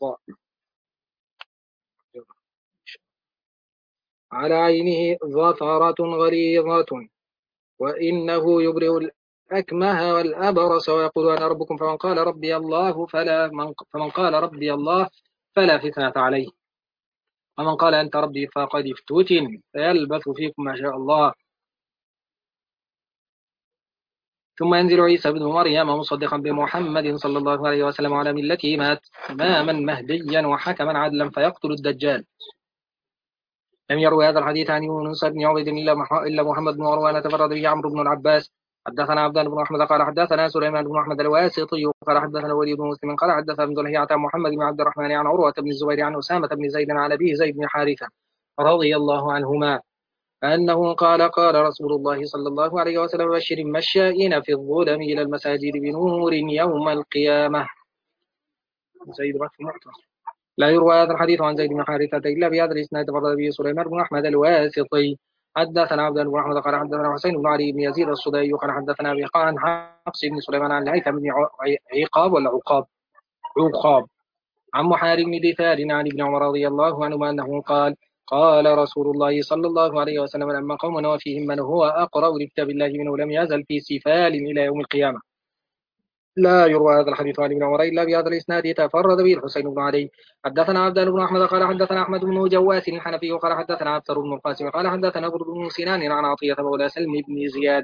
على عينه ظفرة غليظة وإنه يبرئ الأكمه والأبرص ويقول أنا ربكم فمن قال ربي الله فلا من فمن قال ربي الله فلا فتنة عليه ومن قال أنت ربي فقد افتتن فيلبث فيكم ما شاء الله. ثم ينزل عيسى بن مريم مصدقا بمحمد صلى الله عليه وسلم على ملته مات إماما مهديا وحكما عدلا فيقتل الدجال. لم يروي هذا الحديث عن يونس بن عبيد إلا محمد بن مروان تفرد به عمرو بن العباس. حدثنا عبدان بن أحمد قال حدثنا سليمان بن أحمد الواسطي قال حدثنا وليد بن مسلم قال حدثنا ابن لهيعة عن محمد بن عبد الرحمن عن عروة بن الزبير عن أسامة بن زيد عن أبيه زيد بن حارثة رضي الله عنهما أنه قال قال رسول الله صلى الله عليه وسلم بشر المشائين في الظلم إلى المساجد بنور يوم القيامة. زيد بن لا يروى هذا الحديث عن زيد بن حارثة إلا بهذا الإسناد تفرد به سليمان بن أحمد الواسطي. حدثنا عبد بن أحمد قال حدثنا حسين بن علي بن يزيد الصدي قال حدثنا أبي عن حفص بن سليمان عن الهيثم بن عقاب ولا عقاب عقاب عن محارب بن دثار عن ابن عمر رضي الله عنهما أنه قال قال رسول الله صلى الله عليه وسلم لما قوم وفيهم من هو أقرأ لكتاب الله منه لم يزل في سفال إلى يوم القيامة. لا يروى هذا الحديث عن ابن عمر إلا بهذا الإسناد تفرد به الحسين بن علي. حدثنا عبدان بن أحمد قال حدثنا أحمد بن جواس الحنفي قال حدثنا عبد بن القاسم قال حدثنا برد بن سنان عن عطية مولى سلم بن زياد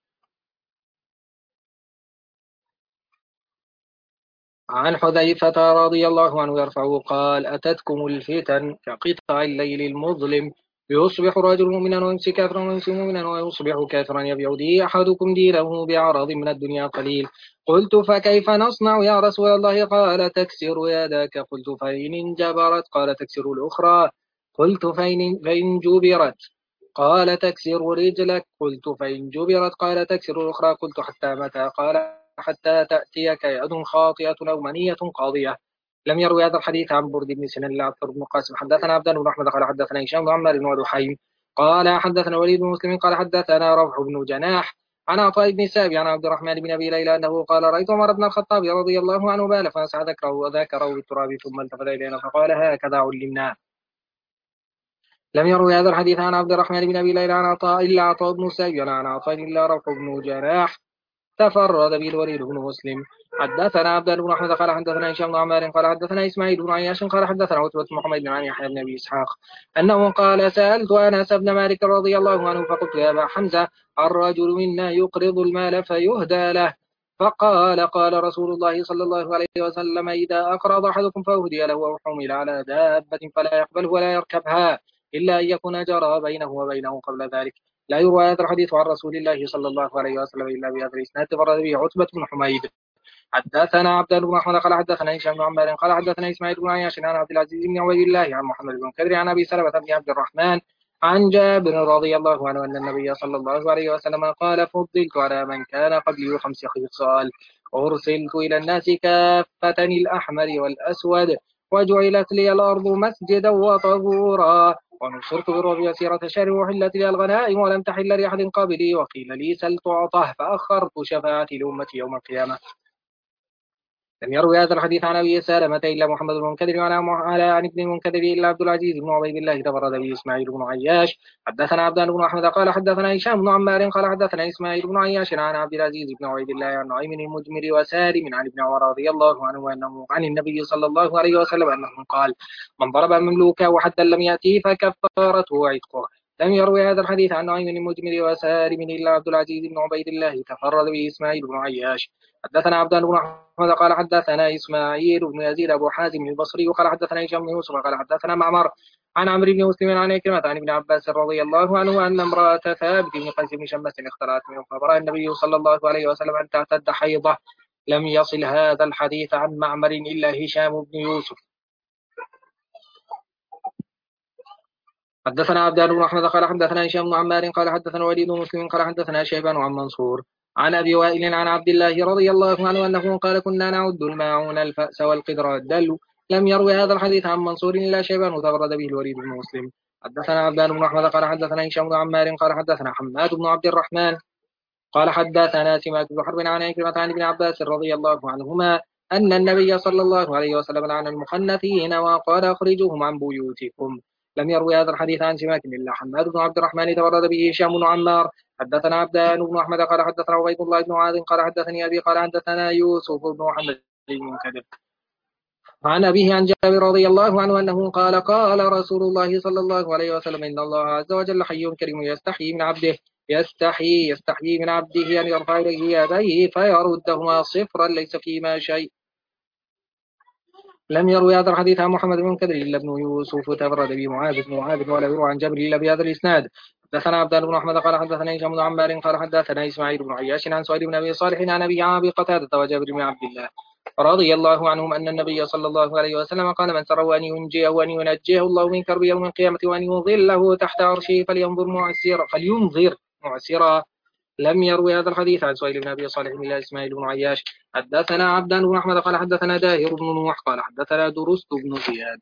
عن حذيفة رضي الله عنه يرفعه قال أتتكم الفتن كقطع الليل المظلم يصبح رجل مؤمنا ويمسي كافرا ويمسي مؤمنا ويصبح كافرا يبيع به أحدكم دينه بعرض من الدنيا قليل. قلت فكيف نصنع يا رسول الله؟ قال تكسر يدك. قلت فإن انجبرت؟ قال تكسر الأخرى. قلت فإن, فإن جبرت؟ قال تكسر رجلك. قلت فإن جبرت؟ قال تكسر الأخرى. قلت حتى متى؟ قال حتى تأتيك يد خاطئة أو منية قاضية. لم يروي هذا الحديث عن برد بن سنان إلا عبد بن قاسم. حدثنا عبدان بن أحمد قال حدثنا هشام بن عمار ودحيم قال حدثنا وليد بن مسلم قال حدثنا روح بن جناح عن عطاء بن سابي عن عبد الرحمن بن أبي ليلى أنه قال رأيت عمر بن الخطاب رضي الله عنه بال فمسح ذكره وذاكره بالتراب ثم التفت إلينا فقال هكذا علمنا. لم يروي هذا الحديث عن عبد الرحمن بن أبي ليلى عن عطاء إلا عطاء بن سابي عن عطاء إلا روح بن جناح تفرد به الوليد بن مسلم. حدثنا عبد بن أحمد قال حدثنا هشام بن عمار قال حدثنا إسماعيل بن عياش قال حدثنا عتبة بن محمد عن يحيى بن أبي إسحاق أنه قال سألت أنس بن مالك رضي الله عنه فقلت يا أبا حمزة الرجل منا يقرض المال فيهدى له؟ فقال قال رسول الله صلى الله عليه وسلم إذا أقرض أحدكم فأهدي له أو حمل على دابة فلا يقبله ولا يركبها إلا أن يكون جرى بينه وبينه قبل ذلك. لا يروى هذا الحديث عن رسول الله صلى الله عليه وسلم إلا بهذا الإسناد تفرد به عتبة بن حميد. حدثنا عبد بن أحمد قال حدثنا هشام بن عمار قال حدثنا إسماعيل بن عياش عن عبد العزيز بن عبيد الله عن محمد بن كدر عن أبي سلمة بن عبد الرحمن عن جابر رضي الله عنه أن النبي صلى الله عليه وسلم قال فضلت على من كان قبلي خمس خصال أرسلت إلى الناس كافة الأحمر والأسود وجعلت لي الأرض مسجدا وطهورا ونصرت بالربيع سيرة شهر وحلت لي الغنائم ولم تحل لأحد قبلي وقيل لي سل تعطه فأخرت شفاعتي لأمتي يوم القيامة. لم يروي هذا الحديث عن أبي سلمة إلا محمد بن المنكدر وعلى عن ابن المنكدر إلا عبد العزيز بن عبيد الله تفرد به إسماعيل بن عياش. حدثنا عبدان بن أحمد قال حدثنا هشام بن عمار قال حدثنا إسماعيل بن عياش عن عبد العزيز بن عبيد الله عن نعيم المجمر وسالم عن ابن عمر رضي الله عنه أنه عن النبي صلى الله عليه وسلم أنه قال من ضرب مملوكا وحدا لم يأتيه فكفارته عتقه. لم يروي هذا الحديث عن نعيم المجمر وسالم إلا عبد العزيز بن عبيد الله تفرد به إسماعيل بن عياش. حدثنا عبدان بن أحمد قال حدثنا إسماعيل بن يزيد أبو حازم البصري وقال حدثنا هشام بن يوسف قال حدثنا معمر عن عمرو بن مسلم عن عكرمة عن ابن عباس رضي الله عنه أن امرأة ثابت بن قيس بن شمس اختلعت منه فبرأ النبي صلى الله عليه وسلم أن تعتد حيضة. لم يصل هذا الحديث عن معمر إلا هشام بن يوسف. حدثنا عبدان بن أحمد قال حدثنا هشام بن عمار قال حدثنا وليد بن مسلم قال حدثنا شيبان عن منصور عن أبي وائل عن عبد الله رضي الله عنه أنه قال كنا نعد الماعون الفأس والقدر الدلو. لم يروي هذا الحديث عن منصور إلا شيبان وتفرد به الوليد بن مسلم. حدثنا عبدان بن أحمد قال حدثنا هشام بن عمار قال حدثنا حماد بن عبد الرحمن قال حدثنا سماك بن حرب عن عكرمة عن ابن عباس رضي الله عنهما أن النبي صلى الله عليه وسلم لعن المخنثين وقال أخرجوهم عن بيوتكم. لم يروي هذا الحديث عن سماك إلا حماد بن عبد الرحمن تفرد به هشام بن عمار. حدثنا عبدان بن أحمد قال حدثنا عبيد الله بن معاذ قال حدثني أبي قال حدثنا يوسف بن محمد بن منكدر عن أبيه عن جابر رضي الله عنه أنه قال قال رسول الله صلى الله عليه وسلم إن الله عز وجل حي كريم يستحيي من عبده يستحيي يستحيي من عبده أن يرفع إليه يديه فيردهما صفرا ليس فيما شيء. لم يروي هذا الحديث عن محمد بن كدر إلا ابن يوسف تفرد به معاذ بن معاذ ولا يروى عن جابر إلا بهذا الإسناد. حدثنا عبد بن أحمد قال حدثنا هشام بن عمار قال حدثنا إسماعيل بن عياش عن سعيد بن أبي صالح عن أبي عن أبي قتادة وجابر بن عبد الله رضي الله عنهم أن النبي صلى الله عليه وسلم قال من سره أن ينجيه وأن ينجيه الله من كرب يوم القيامة وأن يظله تحت عرشه فلينظر معسرا فلينظر معسرا. لم يروي هذا الحديث عن سهيل بن أبي صالح إلا إسماعيل بن عياش. حدثنا عبد بن أحمد قال حدثنا داهر بن نوح قال حدثنا درست بن زياد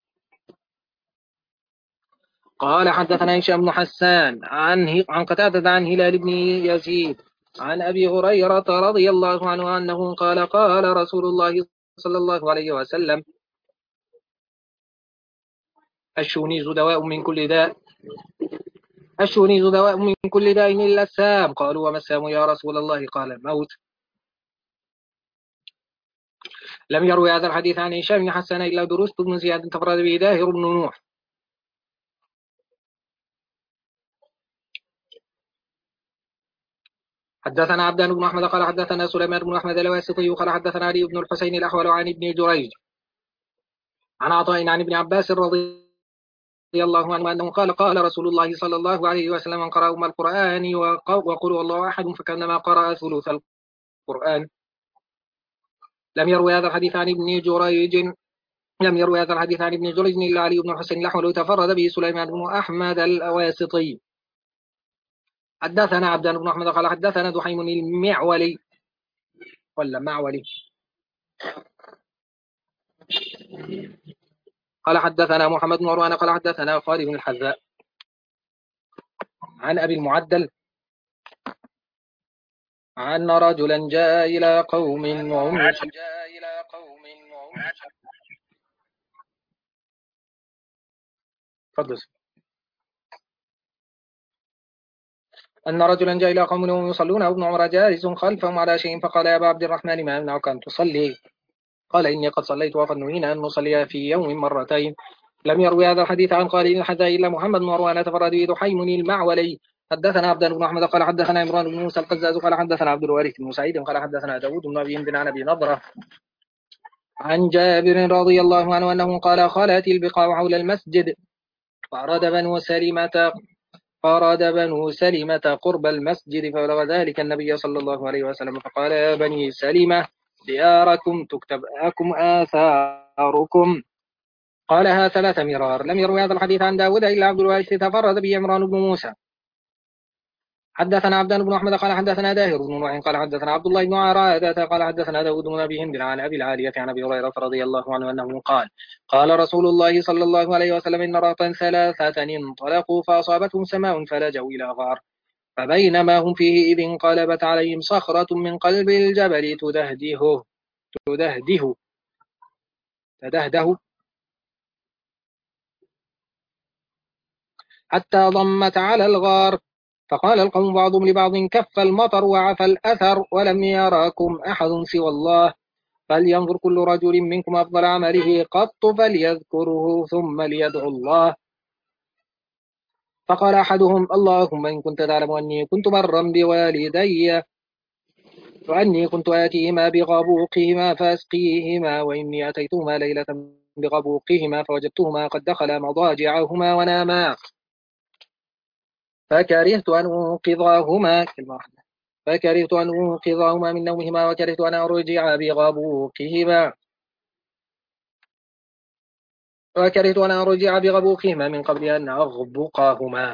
قال حدثنا هشام بن حسان عن عن قتادة عن هلال بن يزيد عن أبي هريرة رضي الله عنه أنه قال قال رسول الله صلى الله عليه وسلم الشونيز دواء من كل داء الشونيز دواء من كل داء إلا السام. قالوا وما السام يا رسول الله؟ قال الموت. لم يروي هذا الحديث عن هشام بن حسان إلا درست بن زياد تفرد به داهر بن نوح. حدثنا عبدان بن أحمد قال حدثنا سليمان بن أحمد الواسطي قال حدثنا علي بن الحسين الأحول عن ابن جريج عن عطاء عن ابن عباس رضي الله عنه أنه قال قال رسول الله صلى الله عليه وسلم من قرأ أم القرآن وقل الله أحد فكأنما قرأ ثلث القرآن. لم يروي هذا الحديث عن ابن جريج لم يروي هذا الحديث عن ابن جريج إلا علي بن الحسين الأحول تفرد به سليمان بن أحمد الواسطي. حدثنا عبدان بن أحمد قال حدثنا دحيم المعولي ولا معولي قال حدثنا محمد بن مروان قال حدثنا خالد بن الحذاء عن أبي المعدل عن رجلا جاء إلى قوم وهم فضل أن رجلا جاء إلى قوم وهم يصلون وابن عمر جالس خلفهم على شيء فقال يا أبا عبد الرحمن ما يمنعك أن تصلي؟ قال إني قد صليت وقد نهينا أن نصلي في يوم مرتين. لم يروي هذا الحديث عن خالد الحذاء إلا محمد بن مروان تفرد به دحيم المعولي. حدثنا عبدان بن أحمد قال حدثنا عمران بن موسى القزاز قال حدثنا عبد الوارث بن سعيد قال حدثنا داود بن أبي هند عن أبي نضرة عن جابر رضي الله عنه أنه قال خلت البقاع حول المسجد فأراد بنو سلمة فأراد بنو سلمة قرب المسجد فبلغ ذلك النبي صلى الله عليه وسلم فقال يا بني سلمة دياركم تكتب لكم آثاركم. قالها ثلاث مرار. لم يروي هذا الحديث عن داود إلا عبد الوارث تفرد به عمران بن موسى. حدثنا عبدان بن أحمد قال حدثنا داهر بن نوح قال حدثنا عبد الله بن عرادة قال حدثنا داود بن أبي هند عن أبي العالية عن أبي هريرة رضي الله عنه أنه قال قال رسول الله صلى الله عليه وسلم إن رهطا ثلاثة انطلقوا فأصابتهم سماء فلجوا إلى غار فبينما هم فيه إذ انقلبت عليهم صخرة من قلب الجبل تدهده تدهده تدهده حتى ضمت على الغار فقال القوم بعضهم لبعض كف المطر وعفى الأثر ولم يراكم أحد سوى الله فلينظر كل رجل منكم أفضل عمله قط فليذكره ثم ليدعو الله. فقال أحدهم اللهم إن كنت تعلم أني كنت برا بوالدي وأني كنت آتيهما بغبوقهما فأسقيهما وإني أتيتهما ليلة بغبوقهما فوجدتهما قد دخلا مضاجعهما وناما فكرهت أن أنقذهما فكرهت أن أنقذهما من نومهما وكرهت أن أرجع بغبوقهما وكرهت أن أرجع بغبوقهما من قبل أن أغبقهما.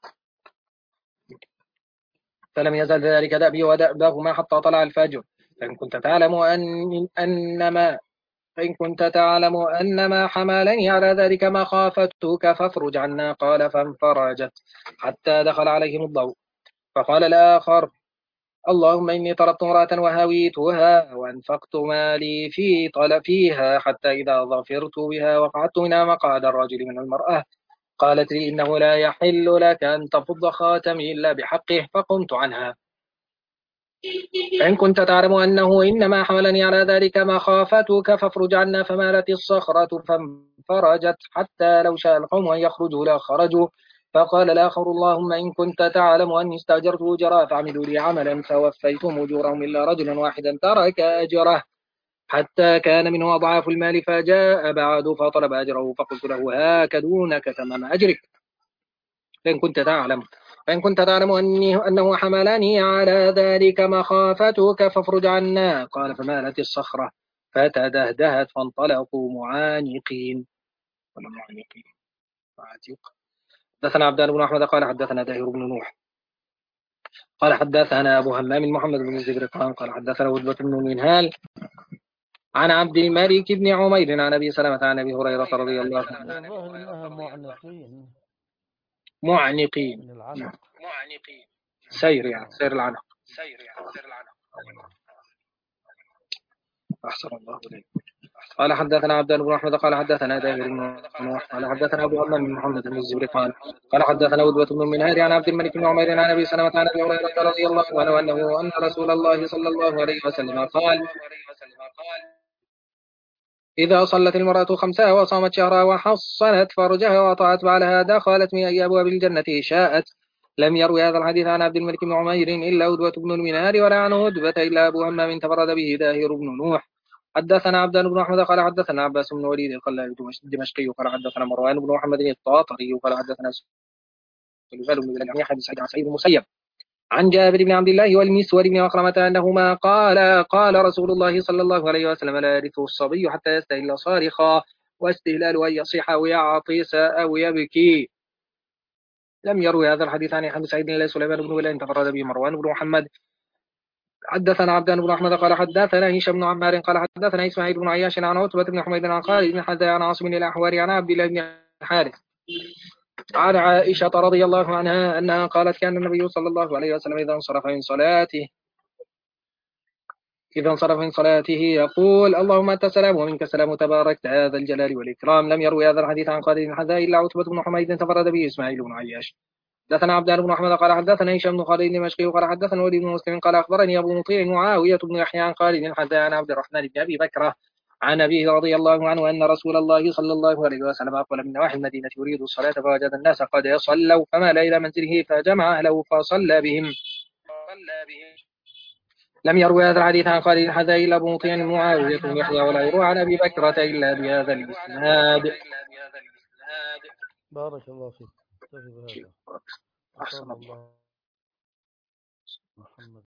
فلم يزل ذلك دأبي ودأبهما حتى طلع الفجر. فإن كنت تعلم أن أنما فإن كنت تعلم أنما حملني على ذلك مخافتك فافرج عنا. قال فانفرجت حتى دخل عليهم الضوء. فقال الآخر اللهم إني طلبت امرأة وهويتها وأنفقت مالي في طلبها حتى إذا ظفرت بها وقعدت منها مقعد الرجل من المرأة قالت لي إنه لا يحل لك أن تفض خاتمي إلا بحقه فقمت عنها. فإن كنت تعلم أنه إنما حملني على ذلك مخافتك فافرج عنا. فمالت الصخرة فانفرجت حتى لو شاء القوم أن يخرجوا لا خرجوا فقال الآخر اللهم إن كنت تعلم أني استأجرت أجراء فعملوا لي عملا فوفيتهم أجورهم إلا رجلا واحدا ترك أجره حتى كان منه أضعاف المال فجاء بعد فطلب أجره فقلت له هاك دونك تمام أجرك فإن كنت تعلم فإن كنت تعلم أني أنه حملني على ذلك مخافتك فافرج عنا. قال فمالت الصخرة فتدهدهت فانطلقوا معانقين ولا معانقين معاتيق. حدثنا عبدان بن أحمد قال حدثنا داهر بن نوح قال حدثنا أبو همام محمد بن زبرقان قال حدثنا ودبة بن منهال عن عبد الملك بن عمير عن أبي سلمة عن أبي هريرة رضي الله عنه. الظاهر إنها معنقين معنقين من العنق. سير يعني سير العنق. أحسن الله إليك. قال حدثنا عبدان بن أحمد قال حدثنا داهر بن نوح قال حدثنا أبو همام بن محمد بن الزبرقان قال حدثنا ودبة بن منهال عن عبد الملك بن عمير عن أبي سلمة عن أبي هريرة رضي الله عنه أنه أن رسول الله صلى الله عليه وسلم قال إذا صلت المرأة خمسها وصامت شهرها وحصنت فرجها وأطاعت بعلها دخلت من أي أبواب الجنة شاءت. لم يروي هذا الحديث عن عبد الملك بن عمير إلا هدبة بن المنهار ولا عنه هدبة إلا أبو همام تفرد به داهر بن نوح. حدثنا عبدان بن أحمد قال حدثنا عباس بن وليد القلابي الدمشقي قال حدثنا مروان بن محمد الطاطري قال حدثنا سليمان بن بن حديث سعيد عن سعيد المسيب عن جابر بن عبد الله والمسور بن مخرمة أنهما قال قال رسول الله صلى الله عليه وسلم لا يرث الصبي حتى يستهل صارخا واستهلال أن يصيح أو يعطس أو يبكي. لم يروي هذا الحديث عن أحمد سعيد إلا سليمان بن بلال تفرد به مروان بن محمد. حدثنا عبدان بن أحمد قال حدثنا هشام بن عمار قال حدثنا إسماعيل بن عياش عن عتبة بن حميد عن خالد بن حذاء عن عاصم الأحواري عن عبد الله بن الحارث عن عائشة رضي الله عنها أنها قالت كان النبي صلى الله عليه وسلم إذا انصرف من صلاته إذا انصرف من صلاته يقول اللهم أنت السلام ومنك السلام تباركت هذا الجلال والإكرام. لم يروي هذا الحديث عن خالد بن حذاء إلا عتبة بن حميد تفرد به إسماعيل بن عياش. حدثنا عبدان بن أحمد قال حدثنا هشام بن خالد الدمشقي قال حدثنا وليد بن مسلم قال أخبرني أبو مطيع معاوية بن يحيى عن خالد بن حذاء عن عبد الرحمن بن أبي بكرة عن أبيه رضي الله عنه أن رسول الله صلى الله عليه وسلم أقبل من نواحي المدينة يريد الصلاة فوجد الناس قد صلوا فمال إلى منزله فجمع أهله فصلى بهم. لم يروي هذا الحديث عن خالد بن حذاء إلا أبو مطيع معاوية بن يحيى ولا يروى عن أبي بكرة إلا بهذا الإسناد. بارك الله فيك. أحسن الله. محمد